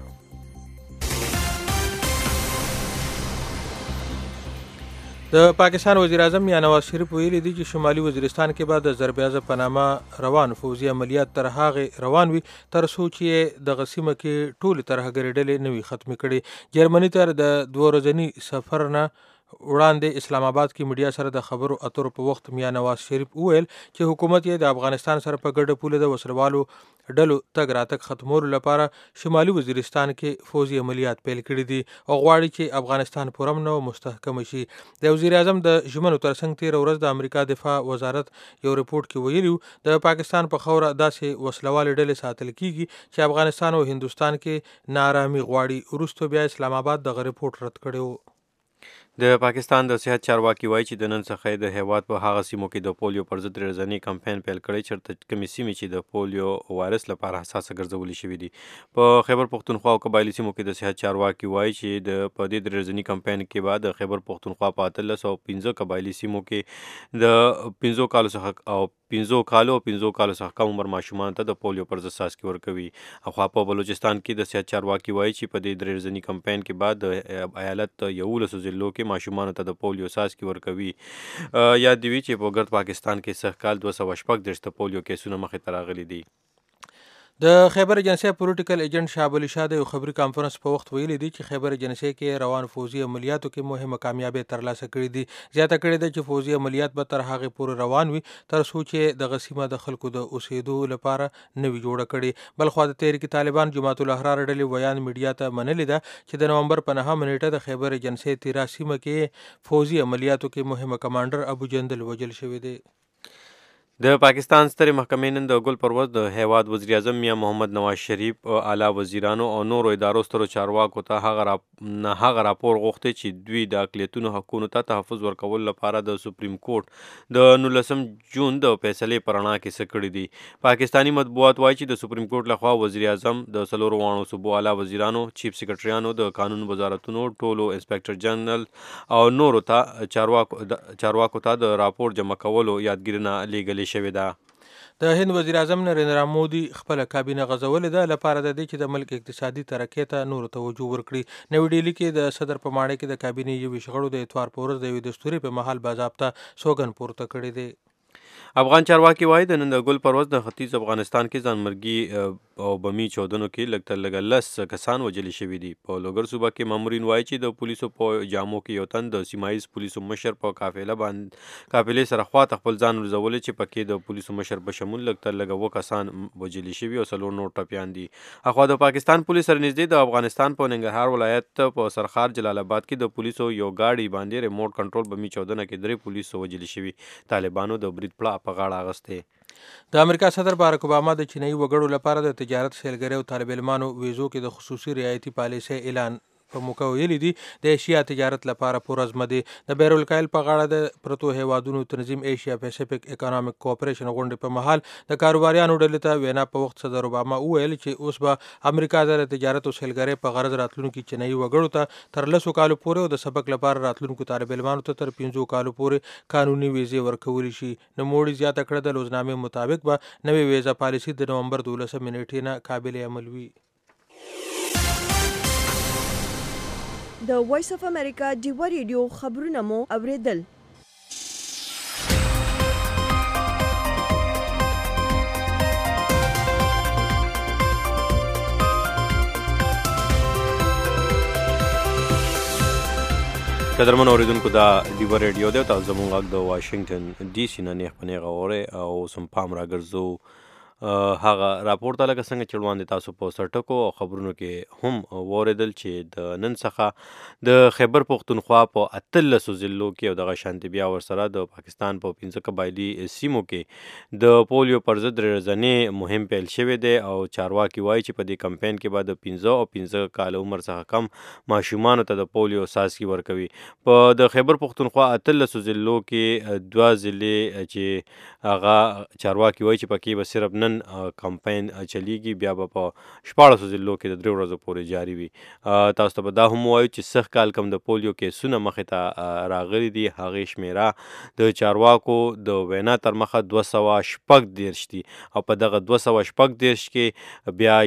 د پاکستان وزیر اعظم یا نواز شریف ویلي دي چې شمالي وزیرستان کې به د ضرب عضب په نامه روان فوزي عملیات تر هغه روان وي تر څو چې د سیمه کې ټولې ترهګرۍ ډلې نه وي ختمې کړي. جرمني ته د 2 ورځني سفر نه وړاندې اسلام آباد کې میډیا سره د خبرو اترو په وخت میا نواز شریف وویل چې حکومت یې د افغانستان سره په ګډه پوله د وسلوالو ډلو تګ راتګ ختمولو لپاره شمالي وزیرستان کې فوزي عملیات پیل کړي دي او غواړي چې افغانستان پرامن او مستحکم شي. د وزیر اعظم د ژمنو ترڅنګ تیر ورځ د امریکا دفاع وزارت یو ریپورت کې ویلي د پاکستان په خوره داسې وسلوال ډلې ساتل کیږي چې افغانستان او هندوستان کې نارامي غواړي. وروسته بیا اسلام آباد دغه ریپورت رد کړی. د پاکستان د صحت چارواکي وایي چې د نن څخه د هیواد په هغه سیمو کې د پولیو پر ضد رضاني کمپاین پیل کړی چې کومې سیمې چې د پولیو وایرس لپاره حساسه ګرځولې شوې دي. په خیبر پښتونخوا او قبایلی سیمو کې د صحت چارواکي وایي چې د په دې رضاني کمپاین کې بعد د خیبر پښتونخوا په 1315 قبایلی سیمو کې د 15 کالو څخه او 15 کالو څخه کم عمر ماشومان ته د پولیو پر ضد څاڅکي ورکوي. خو په بلوچستان کې د صحت چارواکي وایي چې په دې رضاني کمپاین کې بعد د ایالت 11 ضلعو کې ماشومان ته د پولیو څاڅکي ورکوي. یاد دی چې په ګرد پاکستان کې سږ کال 214 د پولیو کیسونه مخې ته راغلي دي. د خیبر ایجنسی پولیټیکل ایجنټ شاه ابو شاه د یو خبري کانفرنس په وخت ویلي دي چې خیبر ایجنسی کې روان فوزي عملیاتو کې مهمه کامیابی ترلاسه کړې دي. زیاته کړې ده چې فوزي عملیات به تر هغه پورې روان وي تر څو چې د غسیمه د خلکو د اوسېدو لپاره نوي جوړه کړي. بلخو د تحریک طالبان جماعت الاحرار ډلې ویان میډیا ته منلې ده چې د نومبر په 9 نیټه د خیبر ایجنسی تیرا سیمه کې فوزي عملیاتو کې مهمه کمانډر ابو جندل وجل شوی دی. د پاکستان سترې محکمې نن د ګل پرواز د هیواد وزیر اعظم میا محمد نواز شریف اعلی وزیرانو او نورو ادارو سترو چارواکو ته هغه راپور غوښتي چې دوی د اقلیتونو حقوقو ته تحفظ ورکول لپاره د سپریم کورټ د 19 جون د فیصلې پر اړه کې څه کړي دي. پاکستانی مطبوعات وایي چې د سپریم کورټ لخوا وزیر اعظم د څلورو وانو صوبو اعلی وزیرانو چیف سیکرټریانو د قانون وزارتونو ټولو انسپکټر جنرال او نورو ته چارواکو ته د راپور جمع کولو یادګیرنه لیږلې شوې ده. د هند وزیر اعظم نریندرا مودي خپل کابینه غځولې ده لپاره د دې چې د ملک اقتصادي ترقۍ ته نور توجه ورکړي. نوې ډیلي کې د صدر په ماڼۍ کې د کابینې یو شغړو د اتوار په ورځ د یوې دستوري په محل باضابطه سوګن پورته کړی دی. افغان چارواکي وایي د نن د ګل پرواز د ختیځ افغانستان کې ځانمرګي او بمی چودنو کې لږ تر لږه 10 کسان وژل شوي دي. په لوګر صوبه کې مامورین وایي چې د پولیسو په جامو کې یو تن د سیمایي پولیسو مشر په قافلې سره خواته خپل ځان ورزولې چې پکې د پولیسو مشر په شمول لږ تر لږه 2 کسان وژل شوي او 4 نور ټپیان دي. اخوا د پاکستان پولیس سره نږدې د افغانستان په ننګرهار ولایت په سرخار جلال آباد کې د پولیسو یو گاډي باندې ریموټ کنټرول بمی چودنه کې 3 پولیسو وژل شوي. طالبانو د برید پړه په غاړه اغسته. د امریکا صدر باراک اوباما د چینایي وګړو لپاره د تجارت، سیلګرۍ او طالب علمانو ویزو کې د خصوصي رعایتي پالیسۍ اعلان په موقع ویلي دي د ایشیا تجارت لپاره پورزمه دي. د بحرالکاهل په غاړه د پرتو هیوادونو تنظیم ایشیا پیسفیک اکونومیک کوآپریشن غونډې په مهال د کاروباریانو ډلې ته وینا په وخت صدر اوباما وویل چې اوس به امریکا د تجارت او سیلګرۍ په غرض راتلونکي چینایي وګړو ته تر 10 کالو پورې او د سبق لپاره راتلونکو طالب علمانو ته تر 15 کالو پورې قانوني ویزې ورکولی شي. نوموړي زیاته کړه د لوزنامې مطابق به نوې ویزه پالیسي د نومبر 12 نیټې نه قابل عمل وي. د وایس اف امریکا ډیوا ریډیو خبرونه مو اوریدل. قدرمن اوریدونکو دا ډیوا ریډیو دی او تاسو زموږ غږ د واشنگټن ډي سي نه نیغ په نیغه اورئ او سم پام راګرځو هغه راپور ته لکه څنګه چې وړاندې تاسو په سرټکو او خبرونو کې هم واوریدل چې د نن څخه د خیبر پختونخوا په 13 ضلعو کې او دغه شانتي بیا ورسره د پاکستان په 15 قبایلي سیمو کې د پولیو پر ضد رزنې مهم پیل شوی دی او چارواکي وایي چې په دې کمپاین کې به د 15 او 15 کال عمر څخه کم ماشومانو ته د پولیو څاڅکي ورکوي. په د خیبر پختونخوا 13 ضلعو کې 2 ضلع چې هغه چارواکي وایي چې پکې به صرف کمپاین چلیږي بیا به په 14 ضلعو کې د 3 ورځو پورې جاری وي. تاسو ته به دا هم وایو چې سږ کال کم د پولیو کیسونه مخې ته راغلي دي هغې شمیره د چارواکو د وینا تر مخه 214 دي او په دغه 214 کې بیا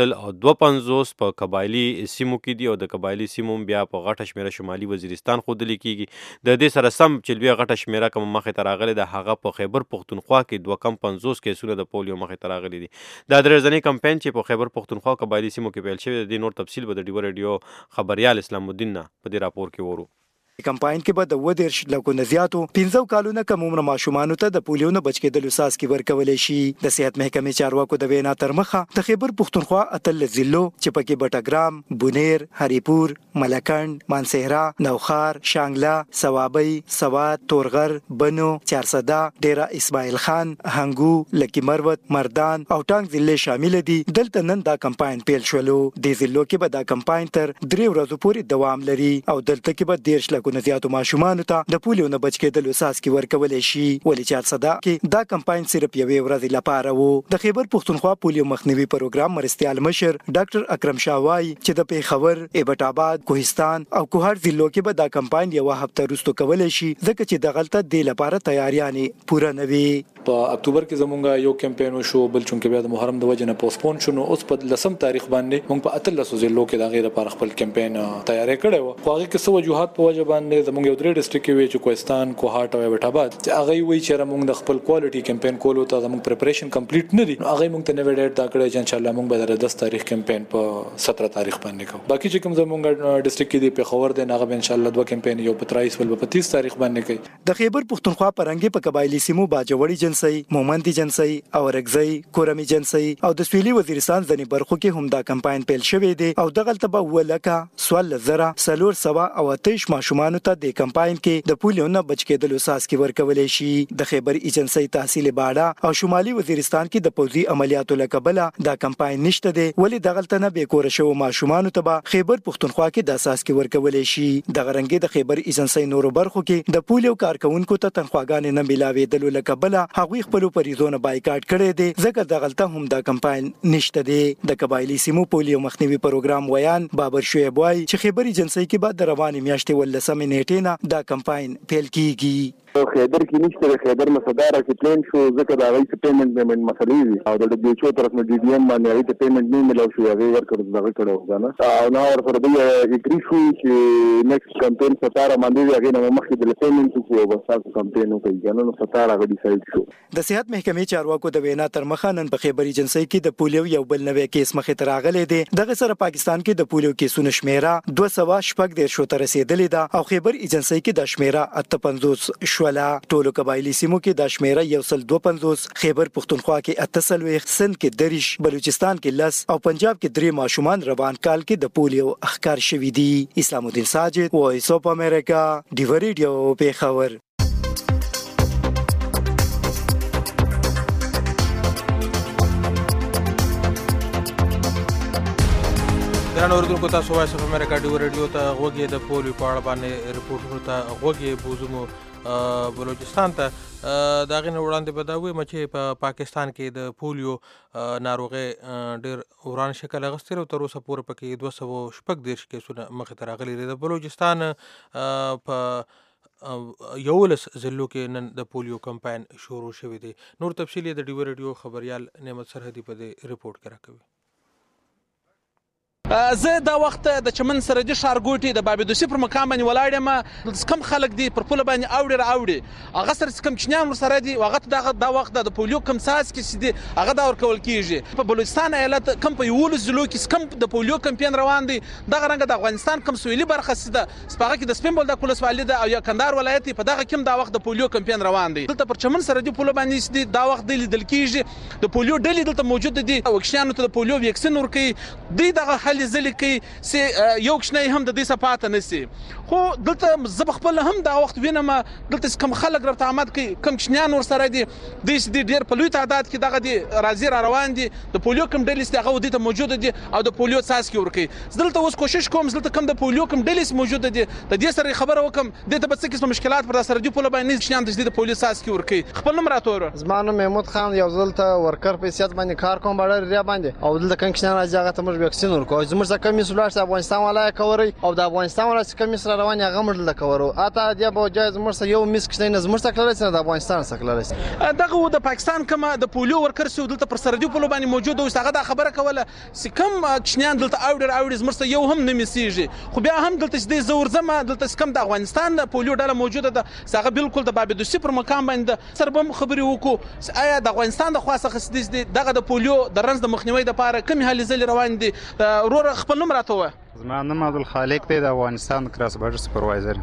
152 په قبایلي سیمو کې دي او د قبایلي سیمو بیا په غټه شمیره شمالي وزیرستان ښودل کېږي. د دې سره سم چې لویه غټه شمیره کوم مخې ته راغلې ده هغه په خیبر پختونخوا کې 250 کیسونه د پولیو مخې ته راغلي دي. دا د رزنې کمپاین چې په خیبر پختونخوا قبایلي سیمو کې پیل شوی دی نور تفصیل به د ډیوا ریډیو خبریال اسلام الدین نه په دې راپور کې ورو. کمپاین کې به د 20 لکو نه زیاتو 15 کالونه کم عمر ماشومانو ته د پولیو نه بچ کېدلو څاڅکي ورکولی شي. د صحت محکمې چارواکو د وینا تر مخه د خیبر پختونخوا 13 ضلعو چې پکې بټګرام، بونیر، هریپور، ملکند، مانسهرا، نوخار، شانګله، سوابی، سوات، تورغر، بنو، چارسده، ډیره اسماعیل خان، هنګو، لکی مروت، مردان او ټانګ ضلع شامل دي. دلته نن دا کمپاین پیل شولو. د ضلعو کې به دا کمپاین تر 3 ورځو پورې دوام لري او دلته کې به 10 لکو نه زیاتو ماشومانو ته د پولیو نه بچ کېدلو څاڅکي ورکولی شي. ولې چارسده کې دا کمپاین صرف یوې ورځې لپاره و. د خیبر پختونخوا پولیو مخنیوي پروګرام مرستیال مشر ډاکټر اکرم شاه وایي چې د پیښور، ایبټ آباد، کوهستان او کوهر ضلعو کې به دا کمپاین یوه هفته وروسته کولی شي ځکه چې دغلته دې لپاره تیاریانې پوره نه وي. په اکتوبر کې زمونږ یو کمپاین وشو بل چونکې بیا د محرم د وجه نه پوسټپون شو. نو اوس په 10 تاریخ باندې موږ په 13 ضلعو کې د هغې لپاره خپل کمپاین تیاری کړی و. خو هغې کې څه وجوهات په وجه باندې زمونږ یو 3 ډسټرکټ کې وي چې کوهستان، کوهاټ او ایبټ آباد چې هغې وایي چې موږ د خپل کوالټي کمپاین کولو ته زمونږ پریپریشن کمپلیټ نه دي. نو هغې موږ ته نوې ډیټ دا کړی چې انشاءالله موږ به د 10 تاریخ کمپاین په 17 تاریخ باندې کوو. باقي چې کوم زمونږ ډسټرکټ کې دی پیښور دی هغه به انشاءالله 2 کمپاین یو په 23 بل په 30 تاریخ باندې کوي. د خیبر پختونخوا پرنګي په قبایلي سیمو باجوړي جنسي، مومندي جنسي او رګزي، کورمي جنسي او د سویلي وزیرستان ځینې برخو کې هم دا کمپاین پیل شوی دی او دغلته به ولکه سوال زره سلور سوا او 23 ماشومانو ته د کمپاین کې د پولیو نه بچ کېدلو څاڅکي ورکولی شي. د خیبر ایجنسي تحصیل باډا او شمالي وزیرستان کې د پوځي عملیاتو له کبله دا کمپاین نشته دی. ولې دغلته نه بې کوره شوو ماشومانو ته به خیبر پختونخوا کې د څاڅکي ورکولی شي. دغه رنګې د خیبر ایجنسي نورو برخو کې د پولیو کارکونکو ته تنخواګانې نه میلاوېدلو له کبله هغوی خپلو پریزونه بایکاټ کړی دی ځکه دغلته هم دا کمپاین نشته دی. د قبایلي سیمو پولیو مخنیوي پروګرام ویان بابر شعیب وایي چې خیبر ایجنسي کې به د روانې میاشتې 18 نیټې نه دا کمپاین پیل کیږي. خیبر کې نشته. خیبر مصدر کې پلان شو ځکه دا غي پیمنٹ مسلې دي او د دې طرف نه ډي ډي ام باندې غي پیمنٹ نه ملو شو هغه ورکړل دغه کړو ځنه او نو ورسره دی اګری شو چې نیکسټ کمپاین ستاره باندې هغه نو مخکې د پیمنٹ کو وباسه کمپاین کوي کنه نو ستاره غي ډیسایډ شو. د صحت محکمې چارواکو د وینا تر مخه نن په خیبر ایجنسي کې د پولیو یو بل نوې کیس مخې ته راغلی دی. دغه سره پاکستان کې د پولیو کیسونو شمیره 214 شو ته رسیدلې ده او خیبر ایجنسي کې د شمیره 58 شوله. ټولو قبایلی سیمو کې د شمیره 152، خیبر پختونخوا کې 48، سند کې 30، بلوچستان کې 10 او پنجاب کې 3 ماشومان روان کال کې د پولیو اخکار شوي دي. اسلام الدین ساجد، وایس اف امریکا، ډیوا ریډیو، پیښور. ګران اوریدونکو تاسو وایس اف امریکا ډیو ریډیو ته غوږ یې د پولیو په اړه باندې رپورټونو ته غوږ یې بوزو بلوچستان ته د هغې نه وړاندې به دا ووایم چې په پاکستان کې د پولیو ناروغۍ ډېر وران شکل اخیستی او تر اوسه پورې پکې 246 کیسونه مخې ته راغلي دي. د بلوچستان په 11 ضلعو کې نن د پولیو کمپاین شروع شوی دی. نور تفصیل یې د ډیو ریډیو خبریال نعمت سرحدي په دې رپورټ کې راکوي. زه دا وخت د چمن سرحدي ښارګوټي د بابدوسي پر مقام باندې ولاړ یم. کم خلک دي پر پوله باندې اوړي راوړي هغه سره چې کم چینیان ورسره دي هغه دا وخت د پولیو کم څاڅکي چې دي هغه دا ورکول کېږي. په بلوچستان ایالت کم په 11 ضلعو کې کم د پولیو کمپین روان دي. دغه رنګه د افغانستان کم سویلي برخه چې ده هغه کې د سپین بولدک ولسوالي ده او یا کندهار ولایت په دغه کې دا وخت د پولیو کمپین روان دي. دلته پر چمن سرحدي پوله باندې دي دا وخت لیدل کېږي د پولیو ډلې دلته موجود دي. وکشیانو ته د پولیو ویکسین ورکوي. دوی دغه هلې ځلې کوي چې یو کشنی هم د دې څه پاته نشي. خو دلته زه خپل هم دا وخت وینم دلته کم خلک رابطه آمد کوي کم کشنیان ورسره دي دوی ډېر په لوی تعداد کې دغه دي راځي را روان دي د پولیو کم ډلې چې هغه دلته موجود دي او د پولیو څاڅکي ورکوي. زه دلته اوس کوشش کوم دلته کم د پولیو کم ډلې موجود دي د دې سره خبره وکم دې ته به څه قسم مشکلات پر سرحدي پوله باندې کشنیان د پولیو څاڅکي ورکوي. خپل نوم راته ووایه. زما نوم محمود خان یو دلته ورکر په حیثیت باندې کار کوم باډر ریا باندې او دلته کم کشنیان راځي هغه ته موږ ویکسین ورکوو. زموږ څخه کم مسؤلیت افغانستان ولای کوري او د افغانستان ولای چې کم سره روان هغه موږ له کورو اته دی به جایز موږ سره یو میس کشنی نه زموږ څخه لري د افغانستان څخه لري. دغه د پاکستان کومه د پولیو ورکر سو دلته پر سرحدي پوله باندې موجود او هغه دا خبره کوله چې کم کشنیان دلته اوړي زموږ یو هم نه میسیږي. خو بیا هم دلته چې زور زما دلته کم د افغانستان د پولیو ډله موجوده ده هغه بالکل د بابدوسي پر مقام باندې سره به خبرې وکړو آیا د افغانستان د خاصه خصدي دغه د پولیو د رنځ د مخنیوي لپاره کوم هلې ځلې روان دي. ورور خپل نوم راته ووایه. زما نوم عبدالخالق دی د افغانستان کراس بارډر سپروایزر.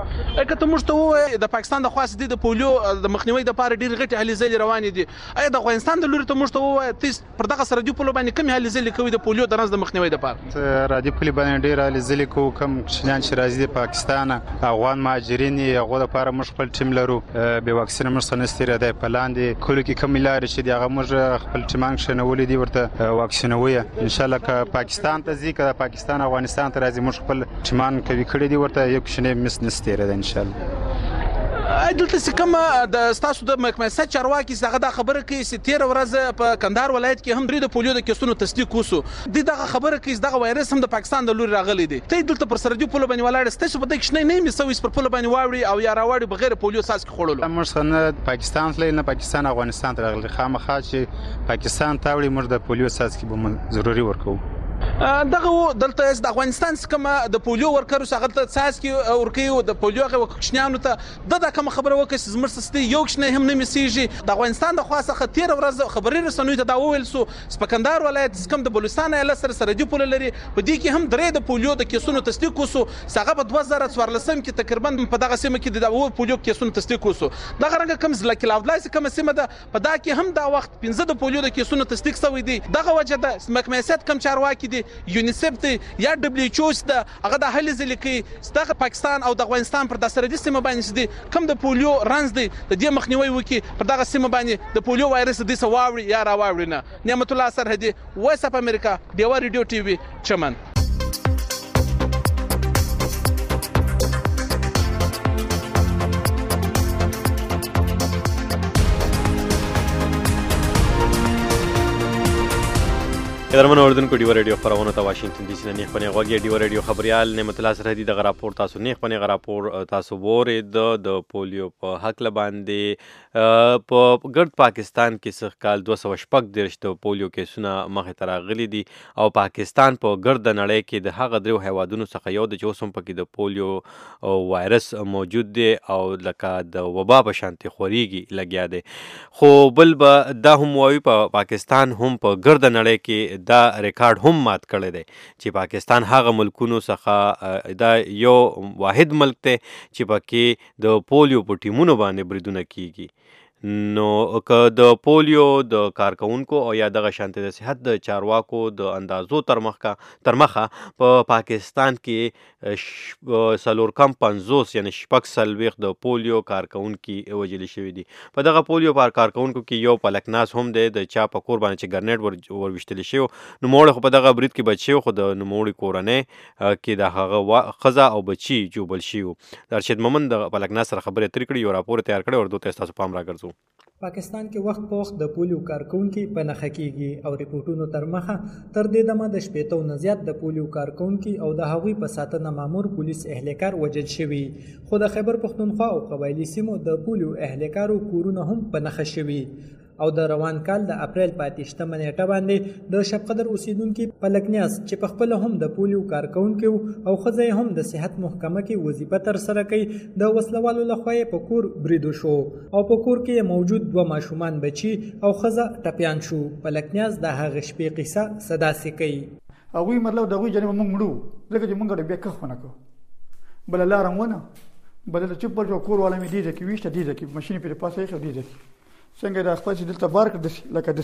که ته موږ ته ووایې د پاکستان د خوا څخه د پولیو د مخنیوي لپاره ډېرې غټې هلې ځلې روانې دي آیا د افغانستان د لوري ته موږ ته ووایه ته پر دغه سرحدي پولو باندې کومې هلې ځلې کوي د پولیو د رنځ د مخنیوي لپاره؟ سرحدي پولې باندې ډېرې هلې ځلې کوو. کوم کوچنیان چې راځي د پاکستان افغان مهاجرین یې هغو لپاره موږ خپل ټیم لرو. بې واکسینه موږ څخه نه تېرېدی په لاندې کلو کې کومې لارې چې دي هغه موږ خپل ټیمان کښېنولي دي ورته واکسینوو یې. انشاءالله که پاکستان ته ځي که د پاکستان افغانستان ته راځي موږ خپل ټیمان قوي کړي دي ورته یو کوچنی مس نه تېرېدی انشاءالله. دلته چې کومه د ستاسو د محکمه سیاست چارواکي هغه دا خبره کوي چې 13 ورځې په کندهار ولایت کې هم 3 د پولیو د کیسونو تصدیق وسو. دغه خبره کوي دغه وایرس هم د پاکستان د لوري راغلی دی. ته دلته پر سرحدي پوله باندې ولاړ ستاسو په دې کې نه میسوي پر پوله باندې واوړي او یا راوړي بغیر پولیو څاڅکي خوړلو. موږ نه پاکستان تللی نه پاکستان افغانستان ته راغلی. خامخا چې پاکستان ته وړي موږ د پولیو څاڅکي به ضروري ورکوو. دغه دلته د افغانستان څخه د پولیو ورکرو څخه ته څاڅکي ورکوي او د پولیو هغه کوچنیانو ته د کوم خبره وکړي چې زموږ سستي یو کوچنی هم نه میسیږي. د افغانستان د خوا څخه 13 ورځې خبري رسنیو ته دا وویل سو چې په کندهار ولایت کوم د بلوچستان ایالت سره سرحدي پوله لري په دې کې هم 3 د پولیو د کیسونو تصدیق وسو. هغه په 2014 کې تقریبا په دغه سیمه کې د پولیو کیسونو تصدیق وسو. دغه رنګ کوم ځل کې لاودلای کوم سیمه ده په دا کې هم دا وخت 15 د پولیو د کیسونو تصدیق شوی دی. دغه وجه ده محکمه سیاست کم چارواکي دي یونیسف یا دبليو ایچ او ست هغه د هلې ځلې کې ستغه پاکستان او د افغانستان پر د سرحدي سیمه باندې دي کوم د پولیو رنځ دی د دې مخنیوي وکي پر دغه سیمه باندې د پولیو وایرس د سواوړي یا راوړي نه. نعمت الله سرحدي وایس اف امریکا ډیوا ریډیو ټي وي چمن. قدرمن اوردونکو ډیو ریډیو خبرونه ته واشنگټن ډي سي نه خپل غوږی ډیو ریډیو خبريال نعمت الله سرحدي د راپور تاسو نه خپل راپور تاسو وره د پولیو په حق لباندې په ګرد پاکستان کې څخه کال 216 د پولیو کیسونه مخه تراغلي دي او پاکستان په ګرد نړۍ کې د هغه درو هیوادونو څخه یو د جوسم پکې د پولیو وایرس موجود دی او لکه د وبا په شانتي خوريږي لګیا دی. خو بل به دا هم وایي په پاکستان هم په ګرد نړۍ کې دا ریکارډ هم مات کړی دی چې پاکستان هغه ملکونو څخه دا یو واحد ملک دی چې پکې د پولیو په ټیمونو باندې بریدونه کیږي. نو که د پولیو د کارکونکو او یا دغه شانتي د صحت د چارواکو د اندازو تر مخه په پاکستان کې 450 یعنی 46 د پولیو کارکونکي وژل شوي دي. په دغه پولیو کارکونکو کې یو پلکناس هم دی د چا په کور باندې چې ګرنیټ ورویشتل شوی. نوموړی خو په دغه برید کې بچ شوی، خو د نوموړي کورنۍ کې د هغه ښځه او بچي جوبل شوي. د ارشد مومند د پلکناس سره خبرې اترې کړي، یو راپور تیار کړی او دوی ته ستاسو پام راګرځو. پاکستان کې وخت په وخت د پولیو کارکونکي په نښه کیږي او ریپورټونو تر مخه تر دې دمه د 80 نه زیات د پولیو کارکونکي او د هغوی په ساتنه مامور پولیس اهلکار وژل شوي. خو د خیبر پښتونخوا او قبایلي سیمو د پولیو اهلکارو کورونه هم په نښه شوي او د روان کال د اپریل په 28 نیټه باندې د شبقدر اوسیدونکي پلکنیاس چې په خپل هم د پولیو کارکونکي او ښځه هم د صحت محکمه کې وظیفه تر سره کوي د وسلوالو لخوا په کور بریدو شو او په کور کې موجود 2 ماشومان بچي او ښځه ټپیان شو. پلکنیاس د هغه شپې قصه صداسي کوي. هغوی مطلب دغوی جانب موږ مړو ځکه چې موږ ډېر بیا کخ ونه کړو بله لاره ونه بله چپ پر کور والا مې دې ځای کې ویشته دې ځای کې ماشین پرې پاسه ایښی دې ځای کې څنګه د خپل چې دلته بار کړ داسې لکه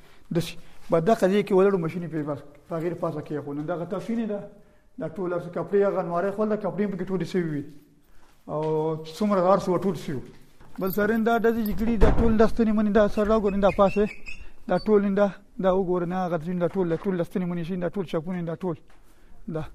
داسې بعد دغه ځای کې ولړو ماشین پرې بس په هغې پاسه کېښو. نو دغه تفصیل ده دا ټول کپړې هغه نوارې خول د کپړې پکې ټولې سوي وي او څومره غار سوه ټول سوي. بل سرین دا ډزې چې کړي دا ټول د ستنې منې دا سر راګورئ دا پاسه دا ټول دا وګورئ نه هغه دا ټول د ستنې منې شي دا ټول چاپونه دا ټول دا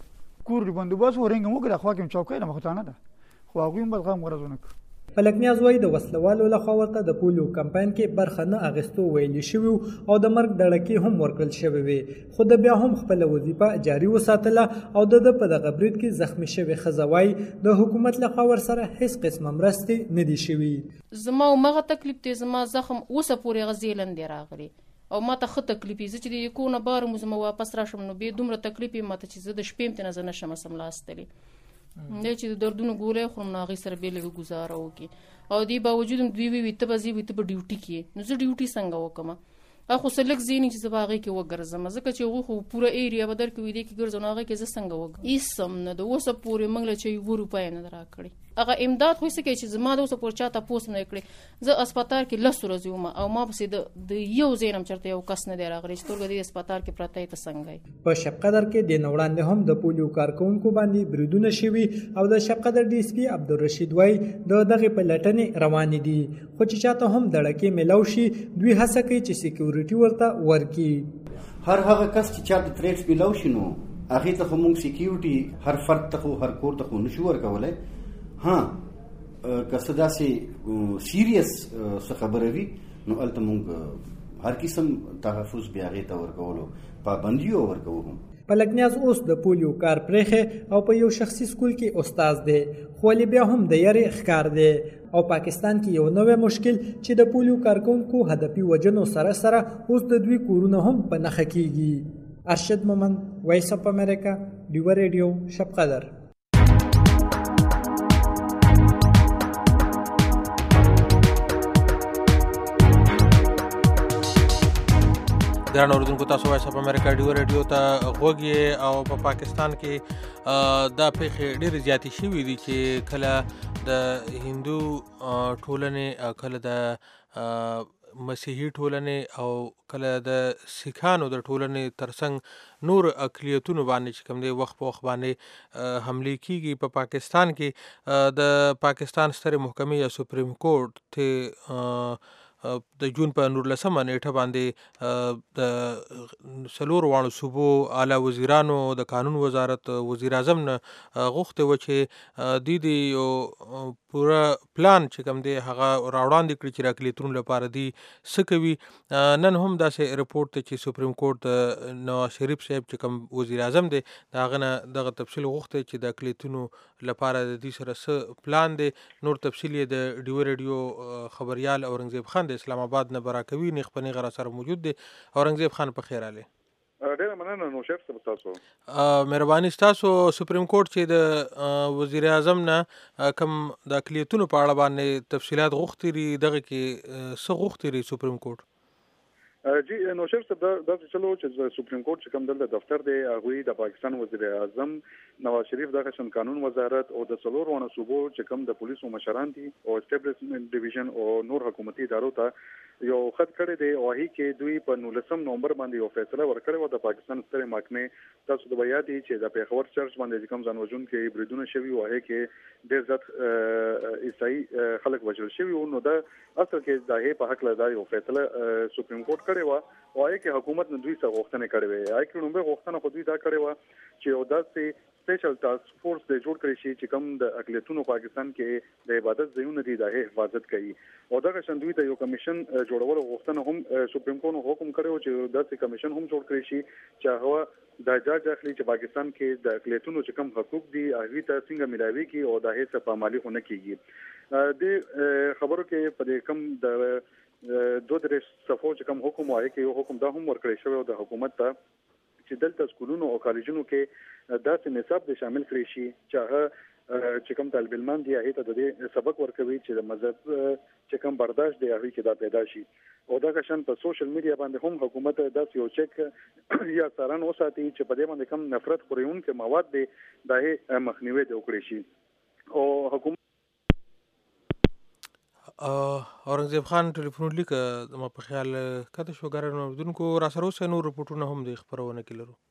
کور بندوبست ورنګ موږ د خوا کې چوکۍ نه مخته نه ده خو هغوی هم بل غم غرضونه کړ. پلکنیاز وایي د وسلوالو لخوا ورته د پولیو کمپاین کې برخه نه اخیستو ویلي شوي او د مرګ دړکې هم ورکړل شوې وې، خو د بیا هم خپله وظیفه جاري وساتله او د په دغه برید کې زخمي شوې ښځه وایي د حکومت لخوا ورسره هیڅ قسمه مرستې نه دي شوي. زما همغه تکلیف دی، زما زخم اوسه پورې هغه زیلندې راغلی او ما ته ښه تکلیف یې. زه چې د کور نه بار مو زما واپس راشم نو بیا دومره تکلیف یې ما ته چې زه د شپې هم ترې نه نشم سملاستلی. دی چې د دردونو ګولۍ خورم نو هغې سره بیا لږه ګزاره وکړي او دې باوجود هم دوی وی ته به ځې وي ته به ډیوټي کې نو زه ډیوټي څنګه وکړم؟ هغه خو څه لږ ځای نه چې زه به هغې کې وګرځم ځکه چې هغوی خو پوره ایریا به در کې وي دې کې ګرځم نو هغې کې زه څنګه وګرځم؟ هېڅ هم نه د اوسه پورې موږ له چې 2 روپۍ نه ده راکړې. هغه امداد خو څه کوي چې زما د اوسه پورې چا تپوس نه کړې. زه اسپتال کې 10 ورځې وم او ما پسې د یو ځای نه هم چېرته یو کس نه دی راغلی چې ټولګه دې اسپتال کې پرته یې ته څنګه. په شبقدر کې د نه وړاندې هم د پولیو کارکوونکو باندې بریدونه شوي او د شبقدر ډي اس پي عبدالرشید وایي د دغې پلټنې روانې دي خو چې چاته هم دړکې میلاو شي دوی هڅه کوي چې سکیورټي ورته ورکړي. هر هغه کس چې چاته تریټس میلاو شي نو هغې ته خو موږ سکیورټي هر فرد ته خو هر کور ته خو نشو ورکولی. ها که څه داسې سیریس څه خبره وي نو هلته موږ هر قسم تحفظ بیا هغې ته ورکولو پابندیو ورکوو. هم پلکنیاز اوس د پولیو کار پرېښی او په یو شخصي سکول کې استاد دی خو ولې بیا هم د یارې ښکار دی او پاکستان کې یو نوی مشکل چې د پولیو کارکوونکو هدفي وژنو سره سره اوس د دوی کورونه هم په نښه کیږي. ارشد مومند، وایس اف امریکا، ډیوه ریډیو، شبقدر. ګرانو اورېدونکو تاسو وایس اف امریکا ډیوه ریډیو ته غوږ یې او په پاکستان کې دا پیښې ډېرې زیاتې شوي دي چې کله د هندو ټولنې کله د مسیحي ټولنې او کله د سیکانو د ټولنې ترڅنګ نور اقلیتونو باندې چې کوم دی وخت په وخت باندې حملې کیږي. په پاکستان کې د پاکستان سترې محکمې یا سپریم کورټ ته د جون په 19 نیټه باندې د 4 صوبو اعلی وزیرانو د قانون وزارت وزیر اعظم نه غوښتې وه چې دوی د یو پوره پلان چې کوم دی هغه راوړاندې کړي چې د اقلیتونو لپاره دوی څه کوي. نن هم داسې رپورټ دی چې سپریم کورټ د نواز شریف صاحب چې کوم وزیر اعظم دی د هغه نه دغه تفصیل غوښتی چې د اقلیتونو لپاره د دوی سره څه پلان دی. نور تفصیل یې د ډیوه ریډیو خبریال اورنګزیب خان د اسلام آباد نه براکوي نیغ په نیغه را سره موجود دی. اورنګزیب خان په خیر راغلی. ډېره مننه نو شیف صاحب تاسو. مهرباني ستاسو. سپریم کورټ چې د وزیر اعظم نه کوم د اقلیتونو په اړه باندې تفصیلات غوښتي دي دغه کې څه غوښتي دي سپریم کورټ؟ جی نوشر صاحب دا چلو چې سپریم کورټ چې کوم دلته دفتر دی هغه د پاکستان وزیر اعظم نواز شریف د قشن قانون وزارت او د څلور ونه صوبو چې کوم د پولیسو مشران دي او اسټابلیشمنت ډیویژن او نور حکومتي ادارو ته یو خط کړی دی او هغه کې دوی په 19 نومبر باندې یو فیصله ورکړی و د پاکستان ستره محکمې تاسو د بیا دي چې د پیښور چرچ باندې کوم ځان وژن کې بریدونه شوي و هغه کې ډېر ځات عیسائی خلک وژل شوي و نو دا اصل کې د په حق له یو فیصله سپریم کورټ کړی و او هغه کې حکومت نه دوی څخه غوښتنه کړې وې هغه کې نومبر غوښتنه خو دوی دا کړې و چې یو داسې سپیشل ټاسک فورس د جوړ کړی شي چې کوم د اقلیتونو پاکستان کې د عبادت ځایونه دي د حفاظت کوي او دا شان دوی ته یو کمیشن جوړول غوښتنه هم سپریم کورټ حکم کړو چې داسې کمیشن هم جوړ کړی شي چې هغه د جاج اخلي چې پاکستان کې د اقلیتونو چې کوم حقوق دي هغه ته څنګه ملاوي کی او د هیڅ په مالی خونه کیږي د خبرو کې په کوم د دوه درې صفو چې کوم حکم وایي کې یو حکم دا هم ورکړی شوی د حکومت ته چې دلته سکولونو او کالجونو کې داسې نصاب د شامل کړی شي چې هغه چې کوم طالب علمان دي هغه ته د سبق ورکوي چې د مذهب چې کوم برداشت دی هغه کې دا پیدا شي او دا کشن په سوشل میډیا باندې هم حکومت داسې یو چک یا څارن وساتي چې په دې باندې کوم نفرت خورونکي مواد دي د مخنیوي د وکړي شي او حکومت اورنګزیب خان ټلیفون لیک ما په خیال کته شو ګرانو دونکو را سره اوس نور رپورټونه هم د خبرونه کې لرو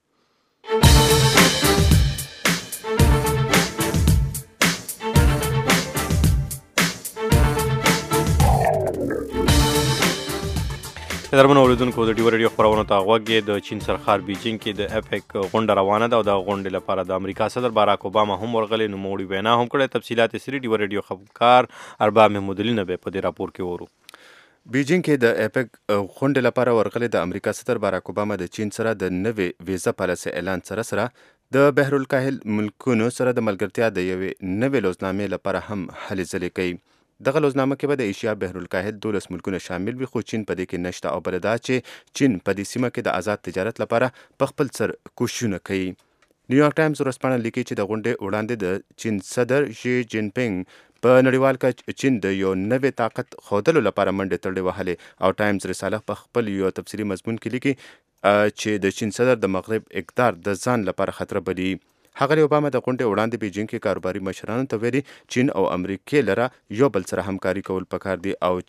درمنو اوریدونکو د ډیو ریډیو خبرونه ته غوږی د چین سرخار بیجینګ کې د اپیک غونډه روانه ده او د غونډې لپاره د امریکا صدر باراک اوباما هم ورغلی نو موړي وینا هم کړې تفصيلات سری ډیو ریډیو خبرکار ارباب محمود علي نه به په دې راپور کې ورو بیجینګ کې د اپیک غونډې لپاره ورغلی د امریکا صدر باراک اوباما د چین سره د نوې ویزا پالیسي اعلان سره د بحر الکاهل ملکونو سره د ملګرتیا د یوې نوې لوزنامې لپاره هم هلې ځلې کوي دغه لوزنامه کې به د ایشیا بحر الکاهل 12 ملکونه شامل وي خو چین په دې کې نشته او بل دا چې چین په دې سیمه کې د آزاد تجارت لپاره په خپل سر کوششونه کوي نیویارک ټایمز ورسپانه لیکي چې د غونډې وړاندې د چین صدر شي جین پینګ په نړیوال کچ چین د یو نوې طاقت خودلو لپاره منډې تړلې وهلې او ټایمز رساله په خپل یو تفصیلي مضمون کې لیکي چې د چین صدر د مغرب اقدار د ځان لپاره خطر بلي هغه اوباما د غونډې وړاندې بیجینګ کې کاروباري مشرانو ته ویلي چین او امریکا لره یو بل سره همکاري کول پکار دي او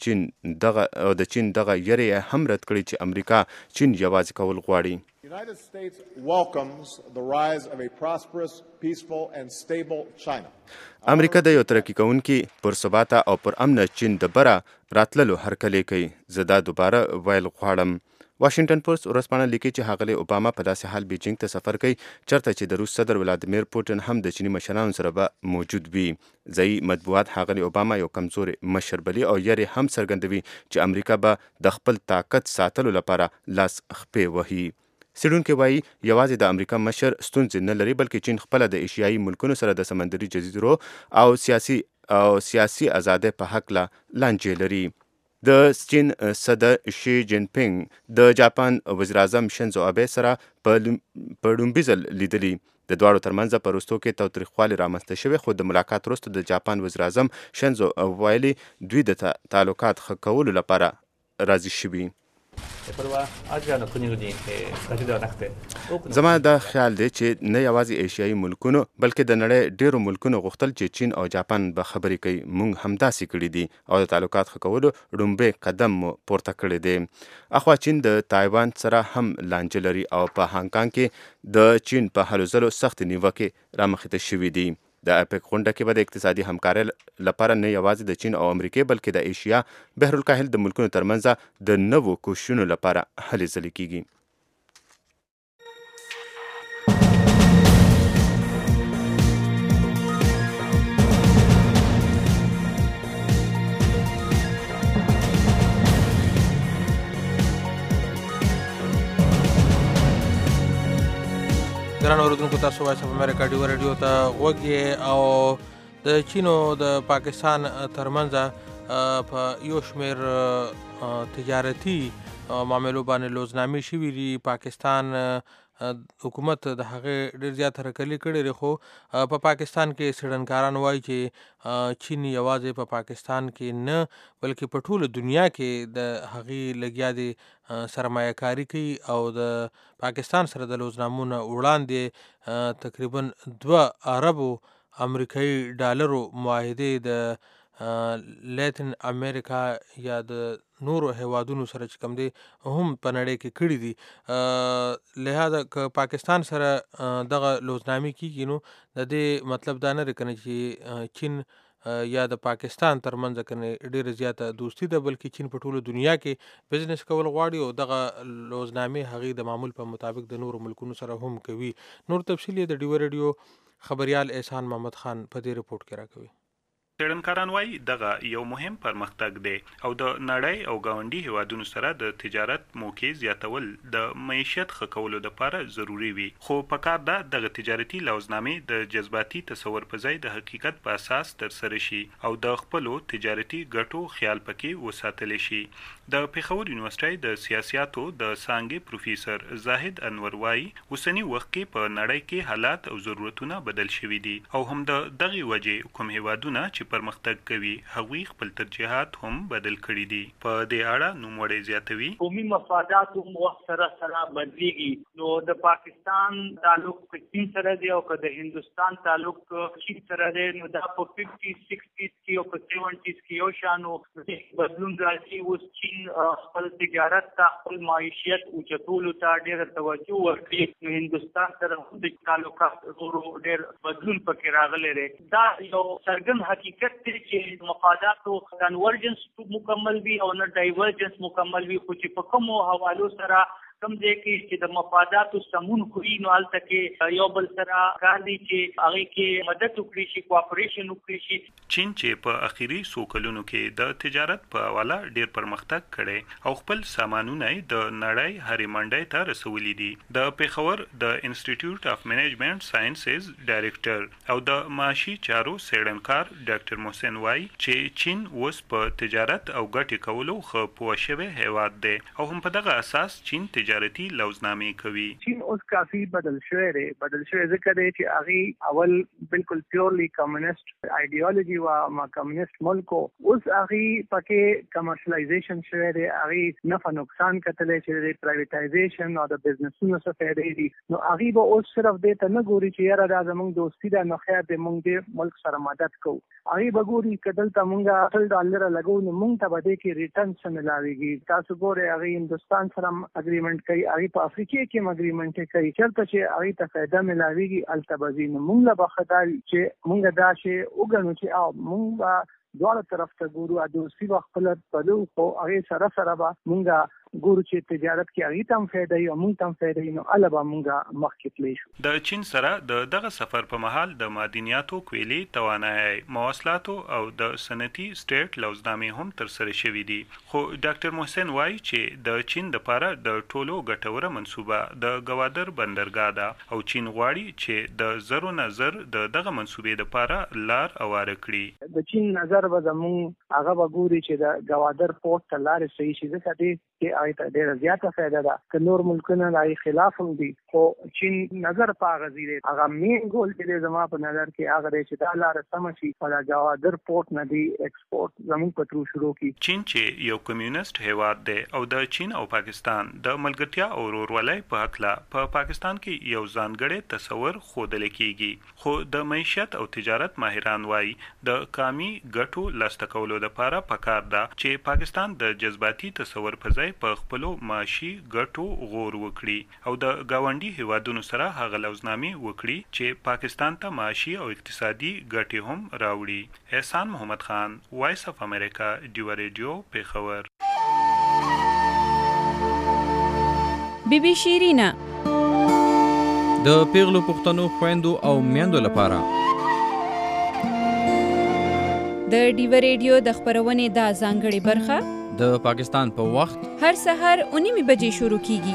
د چین دغه یری هم رد کړی چې امریکا چین یوازې کول غواړي United States welcomes the rise of a prosperous, peaceful and stable China. امریکا د یو ترقی کوونکی پرثباته او پر امن چین د بره راتللو هرکلی کوي زه دا دوباره ویل غواړم واشنگټن پوسټ ورسپانه لیکي چې هغه اوباما په داسې حال بیجینګ ته سفر کوي چرته چې د روس صدر ولادیمیر پوتین هم د چینی مشرانو سره به موجود وي ځایي مطبوعات هغه اوباما یو کمزوري مشر بلی او یری هم څرګندوي چې امریکا به د خپل طاقت ساتلو لپاره لاس خپې وهي سیډونکو وایي یوازې د امریکا مشر ستونزې نه لري بلکې چین خپل د ایشیایي ملکونو سره د سمندري جزیرو او سیاسي ازادۍ په حق لا لانجې لري د چین صدر شي جین پینګ د جاپان وزیر اعظم شینزو آبه سره په لومبي ځل لیدلی د دواړو ترمنځ په وروستو کې تاوتریخوالی رامنځته شوی خو د ملاقات وروسته د جاپان وزیر اعظم شینزو وایلی دوی د تعلقات ښه کولو لپاره راضي شوي زما دا خیال دی چې نه یوازې ایشیایي ملکونو بلکې د نړۍ ډیرو ملکونو غوښتل چې چین او جاپان به خبرې کوي موږ همداسې کړي دي او د تعلقات ښه کولو لومړی قدم مو پورته کړی دی اخوا چین د تایوان سره هم لانجه لري او په هانګ کانګ کې د چین په هلو ځلو سخت نیوکې رامخته شوي دي د اپیک غونډه کې به د اقتصادي همکارۍ لپاره نه یوازې د چین او امریکا بلکې د ایشیا بحر الکاهل د ملکونو ترمنځ د نوو کوششونو لپاره هلې ځلې کیږي ګران اوریدونکو تاسو وایس اف امریکا ډیو ریډیو ته غوږی او د چین او د پاکستان ترمنځ په یو شمیر تجارتي معاملو باندې لوزنامې شوي دي پاکستان حکومت د هغه ډیر زیات هرکلی کړی خو په پاکستان کې سړنکاران وایي چې چین یوازې په پاکستان کې نه بلکې په ټوله دنیا کې د هغې لګیا دی سرمایه کاری کوي او د پاکستان سره د لوزنامونه وړاندې تقریبا 2 اربو امریکایي ډالرو معاهدې د لیتن امریکا یا د نورو هیوادونو سره چې کوم دی هم په نړۍ کې کړي دي. لہذا که پاکستان سره دغه لوزنامې کیږي نو د دې مطلب دا نه دی کنه چې چین یا د پاکستان ترمنځ کنه ډیره زیاته دوستی ده بلکې چین په ټوله دنیا کې بزنس کول غواړي او دغه لوزنامې هغې د معمول په مطابق د نورو ملکونو سره هم کوي. نور تفصیل یې د ډیو ریډیو خبریال احسان محمد خان په دې رپورټ کې راکوي. څېړنکاران وایي دغه یو مهم پرمختګ دی او د نړۍ او ګاونډي هیوادونو سره د تجارت موقع زیاتول د معیشت ښه کولو لپاره ضروري وي، خو پکار ده دغه تجارتي لوزنامې د جذباتي تصور په ځای د حقیقت په اساس ترسره شي او د خپلو تجارتي ګټو خیال پکې وساتلی شي. د پېښور یونیورسټۍ د سیاسیاتو د څانګې پروفیسر زاهد انور وایي اوسني وخت کې په نړۍ کې حالات او ضرورتونه بدل شوي دي او هم د دغې وجې کوم هیوادونه چې پرمختګ کوي هغوی خپل ترجیحات هم بدل کړي دي. په دې اړه نوموړی زیاتوي قومي مفادات هم وخت سره سره بدلیږي. نو د پاکستان تعلق چین سره دی او که د هندوستان تعلق چین سره دی نو دا په 50 60 کې او په 70 کې یو شانو بدلون راځي. اوس چین خپل تجارت ته خپل معیشت اوچتولو ته ډېره توجه ورکړي. نو هندوستان سره هم د تعلقات ډېر بدلون پکې راغلی دی. دا یو څرګند حقیقت دی چې مفاداتو کنورجنس مکمل وي او نه ډایورجنس مکمل وي، خو چې په کومو حوالو سره کم دی کې چې د مفاداتو سمون خوري نو هلته کې یو بل سره کار دی چې هغې کې مدد وکړي شي، کوآپریشن وکړي شي. چین چې په اخیری څو کلونو کې د تجارت په حواله ډیر پرمختګ کړی او خپل سامانونه د نړۍ هرې منډۍ ته رسولي دي. د پېښور د انسټیټیوټ اف منیجمنت ساینسز ډایرکټر او د معاشي چارو څېړنکار ډاکټر محسن وایي چې چین اوس په تجارت او ګټې کولو ښه پوه شوی هیواد دی او هم په دغه اساس چین تجارتي لوزنامې کوي. چین اوس کافي بدل شوی دی ځکه دی چې هغې اول بالکل پیورلی کمونیسټ ایډیالوژي وه، ما کمونیسټ ملک اوس هغې پکې کمرشلایزیشن شوی دی. هغې نفع نقصان کتلی چې د پرایویټایزیشن او د بزنسونو څه فایدې دي. نو هغې به اوس صرف دې ته نه ګوري چې یاره دا زموږ دوستي ده نو خیر دی موږ دې ملک سره مدد کوو. هغې به ګوري که دلته موږ $100 لګوو نو موږ ته به دې کې ریټرن څه ملاویږي. تاسو ګورئ هغې هندوستان سره اګریمنټ کوي، هغې په افریقې کې هم اګریمنټ کوي. چېرته چې هغې ته فایده ملاویږي هلته به ځي. نو موږ له به ښه دا وي چې موږ دا شی وګڼو چې موږ به دواړه طرف ته ګورو، دوستي به خپله پلو خو هغې سره سره به موږ ګورو چې تجارت کې هغې ته هم فایده وي او موږ ته هم فایده وي. نو هله به موږ مخکې تللی شو. د چین سره د دغه سفر په مهال د معدنیاتو، کویلې، توانایي، مواصلاتو او د صنعتي سټیټ لوزنامې هم ترسره شوي دي. خو ډاکټر محسن وایي چې د چین دپاره د ټولو ګټوره منصوبه د ګوادر بندرګاه ده او چین غواړي چې د زرو نه زر د دغه منصوبې دپاره لار اواره کړي. د چین نظر به زموږ هغه به ګوري چې د ګوادر پورټ ته لارې صحیح شي، ځکه دې کې هغې ته ډېره زیاته فایده ده. که نور ملکونه د هغې خلاف هم دي خو چین نظر په هغه ځي دی. هغه مین ګول چې دی زما په نظر کې هغه دی چې دا لاره سمه شي او د ګوادر پورټ نه دی ایکسپورټ زموږ په ترو شروع کړي. چین چې یو کمیونست هیواد دی او د چین او پاکستان د ملګرتیا او ورورولۍ په هکله په پاکستان کې یو ځانګړی تصور ښودلی کېږي، خو د معیشت او تجارت ماهران وایي د کامي ګټو لاسته کولو دپاره پکار ده چې پاکستان د جذباتي تصور په ځای په خپلو معاشي ګټو غور وکړي او د ګاونډي هیوادونو سره هغه لوزنامې وکړي چې پاکستان ته معاشي او اقتصادي ګټې هم راوړي. احسان محمد خان، وایس اف امریکا، ډیو ریډیو، پېښور. بی بی شیرینه د پیغلو پښتنو خويندو او میندو لپاره د ډیو ریډیو د خبرونې دا ځانګړې برخه د پاکستان په وخت هر سحر 9 بجې شروع کیږي.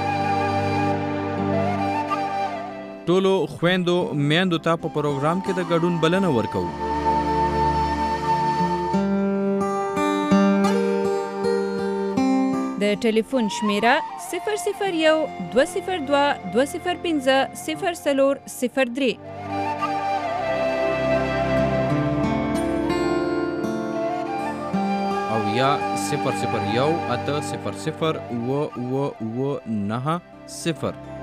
ټولو خويندو میندو ته په پروګرام کې د ګډون بلنه ورکوو. د د ټلیفون شمیره 001 202 205 0403 او یا 001 800 9 0